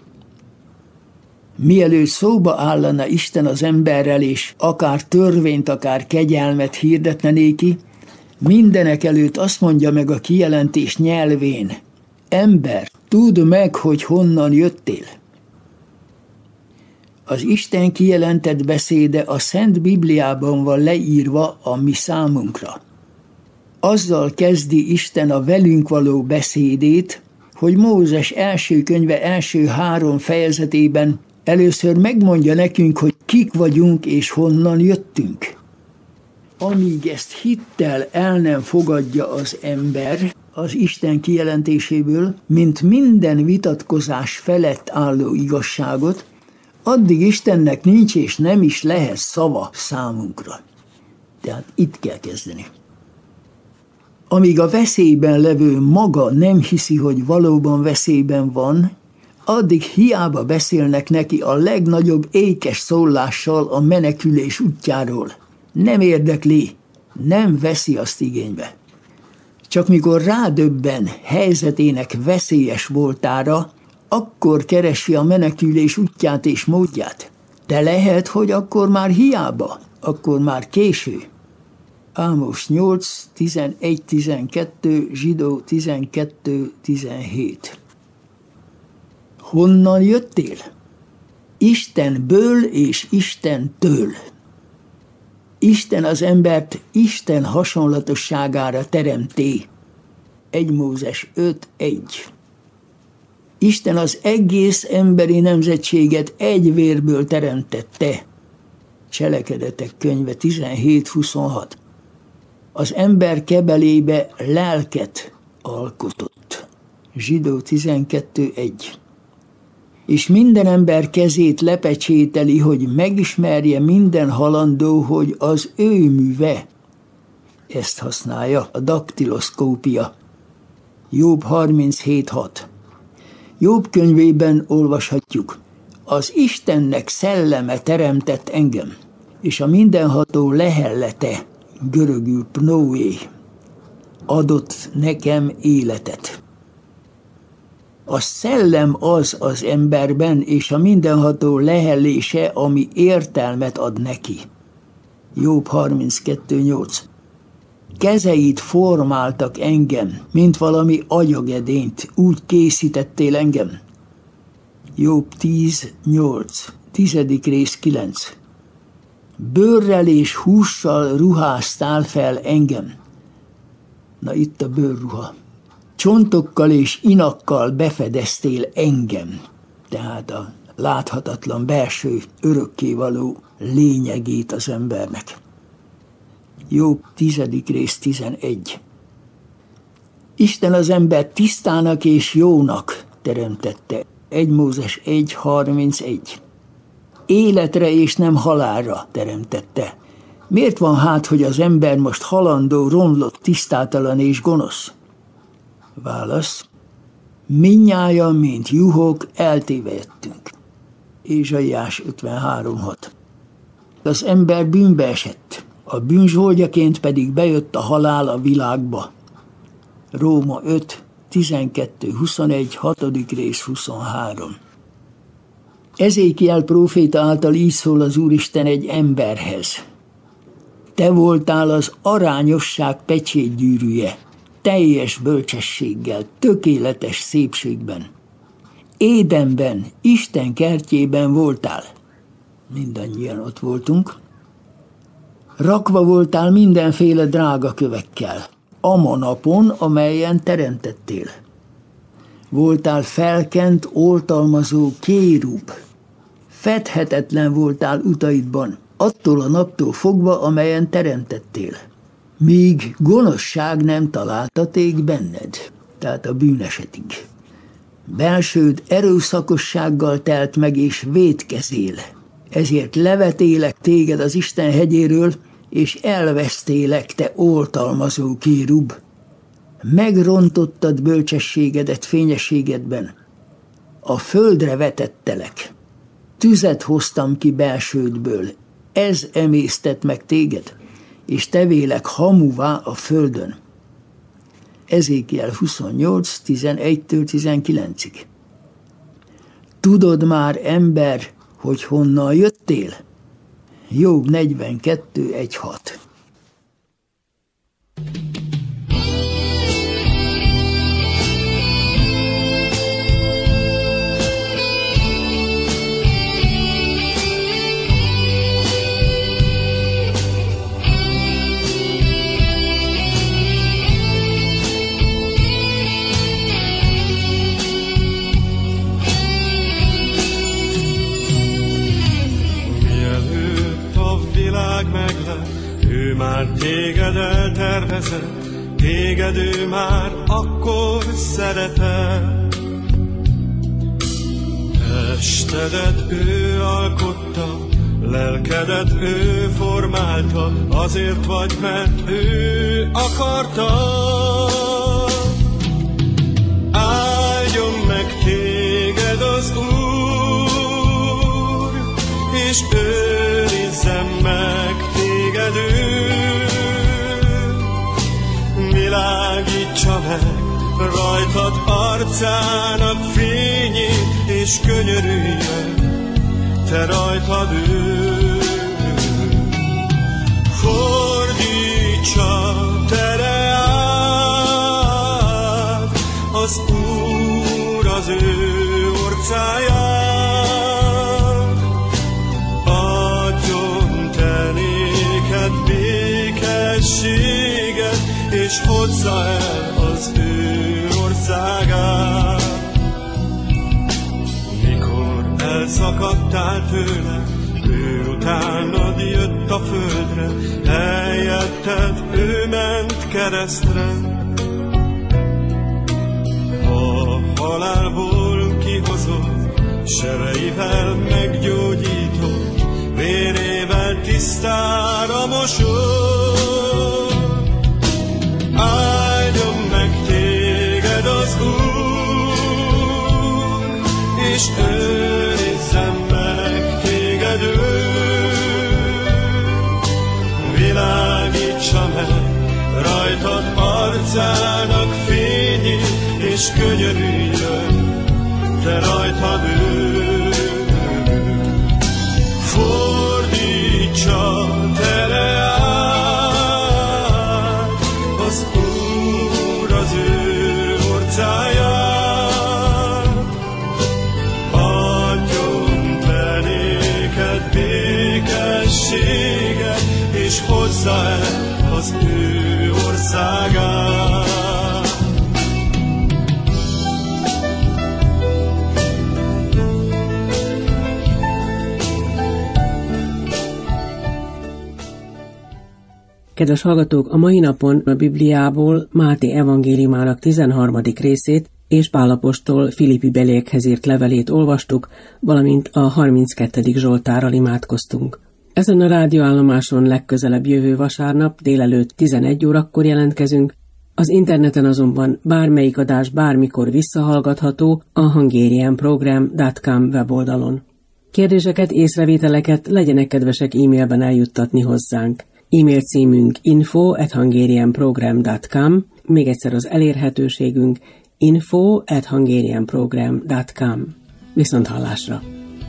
Mielőtt szóba állana Isten az emberrel, és akár törvényt, akár kegyelmet hirdetne néki, mindenek előtt azt mondja meg a kijelentés nyelvén: ember, tudd meg, hogy honnan jöttél. Az Isten kijelentett beszéde a Szent Bibliában van leírva a mi számunkra. Azzal kezdi Isten a velünk való beszédét, hogy Mózes első könyve első 3 fejezetében először megmondja nekünk, hogy kik vagyunk és honnan jöttünk. Amíg ezt hittel el nem fogadja az ember az Isten kijelentéséből, mint minden vitatkozás felett álló igazságot, addig Istennek nincs és nem is lehet szava számunkra. Tehát itt kell kezdeni. Amíg a veszélyben levő maga nem hiszi, hogy valóban veszélyben van, addig hiába beszélnek neki a legnagyobb ékes szólással a menekülés útjáról. Nem érdekli, nem veszi azt igénybe. Csak mikor rádöbben helyzetének veszélyes voltára, akkor keresi a menekülés útját és módját. De lehet, hogy akkor már hiába, akkor már késő. Ámos 8, 11-12, Zsidó 12-17. Honnan jöttél? Istenből és Istentől. Isten az embert Isten hasonlatosságára teremté. 1 Mózes 5:1. Isten az egész emberi nemzetséget egy vérből teremtette. Cselekedetek könyve 17:26. Az ember kebelébe lelket alkotott. Zsidó 12:1. És minden ember kezét lepecsételi, hogy megismerje minden halandó, hogy az ő műve. Ezt használja a daktiloszkópia. Jobb 37:6. Jobb könyvében olvashatjuk: az Istennek szelleme teremtett engem, és a mindenható lehellete, görögül pnoé, adott nekem életet. A szellem az emberben, és a mindenható lehellése, ami értelmet ad neki. Jobb 32:8. Kezeit formáltak engem, mint valami agyagedényt, úgy készítettél engem. Jobb 10:8, 10. rész 9. Bőrrel és hússal ruháztál fel engem. Na itt a bőrruha. Csontokkal és inakkal befedeztél engem, tehát a láthatatlan belső örökkévaló lényegét az embernek. Jobb 10. rész 11. Isten az ember tisztának és jónak teremtette. 1 Mózes 1:31. Életre és nem halálra teremtette. Miért van hát, hogy az ember most halandó, romlott, tisztátalan és gonosz? Válasz: mindnyájan, mint juhok, eltévejettünk. Ézsaiás 53:6. Az ember bűnbe esett, a bűn zsoldjaként pedig bejött a halál a világba. Róma 5, 12-21, 6. rész 23. Ezékiel próféta által így szól az Úristen egy emberhez: te voltál az arányosság pecsétgyűrűje, teljes bölcsességgel, tökéletes szépségben. Édenben, Isten kertjében voltál. Mindannyian ott voltunk. Rakva voltál mindenféle drága kövekkel, ama napon, amelyen teremtettél. Voltál felkent, oltalmazó kérub. Fedhetetlen voltál utaidban, attól a naptól fogva, amelyen teremtettél. Míg gonoszság nem találtaték benned, tehát a bűnesetig. Belsőd erőszakossággal telt meg és vétkezél. Ezért levetélek téged az Isten hegyéről, és elvesztélek, te oltalmazó kérub. Megrontottad bölcsességedet fényességedben. A földre vetettelek. Tüzet hoztam ki belsődből. Ez emésztett meg téged, és tevélek hamuvá a földön. Ezékiel 28, 11-19. Tudod már, ember, hogy honnan jöttél? Jobb 42:1-6. Ő már téged eltervezett, téged ő már akkor szeretett. Testedet ő alkotta, Lelkedet ő formálta, azért vagy, mert ő akarta. Áldjon meg téged az Úr, és őrizzen meg téged ő. Világítsa meg rajtad arcának fényét, és könyörüljön te rajtad ő. Fordítsa tereát az Úr az ő orcáját. Adjon te néked békességet, és hozza el az ő országát. Elszakadtál tőle, ő utánad jött a földre, helyetted ő ment keresztre. A halálból kihozott, sebeivel meggyógyított, vérével tisztára mosott. Áldjon meg téged az Úr, és őrizzen meg téged ő. Világítsa meg rajtad arcának fényét, és könyörüljön te rajtad ő. Fordítsa tereát az Úr az ő orcáját. Adjon te néked békességet, és hozza el az ő országát. Kedves hallgatók, a mai napon a Bibliából Máté evangéliumának 13. részét és Pál apostol Filippi beliekhez írt levelét olvastuk, valamint a 32. Zsoltárral imádkoztunk. Ezen a rádióállomáson legközelebb jövő vasárnap délelőtt 11 órakor jelentkezünk, az interneten azonban bármelyik adás bármikor visszahallgatható a hungarianprogram.com weboldalon. Kérdéseket, észrevételeket legyenek kedvesek e-mailben eljuttatni hozzánk. E-mail címünk info@hungarianprogram.com, még egyszer az elérhetőségünk info@hungarianprogram.com. Viszont hallásra!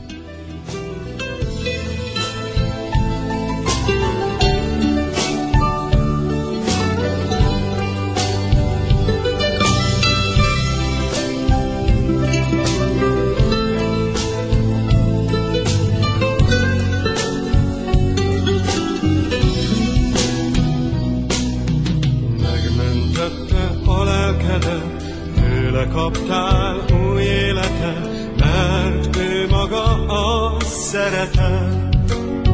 Kaptál új életet, mert ő maga a szeretet.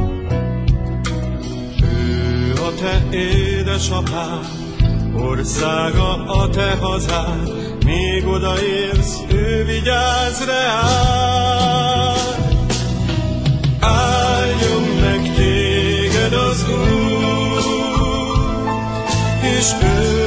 Ő a te édesapád, országa a te hazád, míg odaérsz, ő vigyáz reád. Áldjon meg téged az Úr, és ő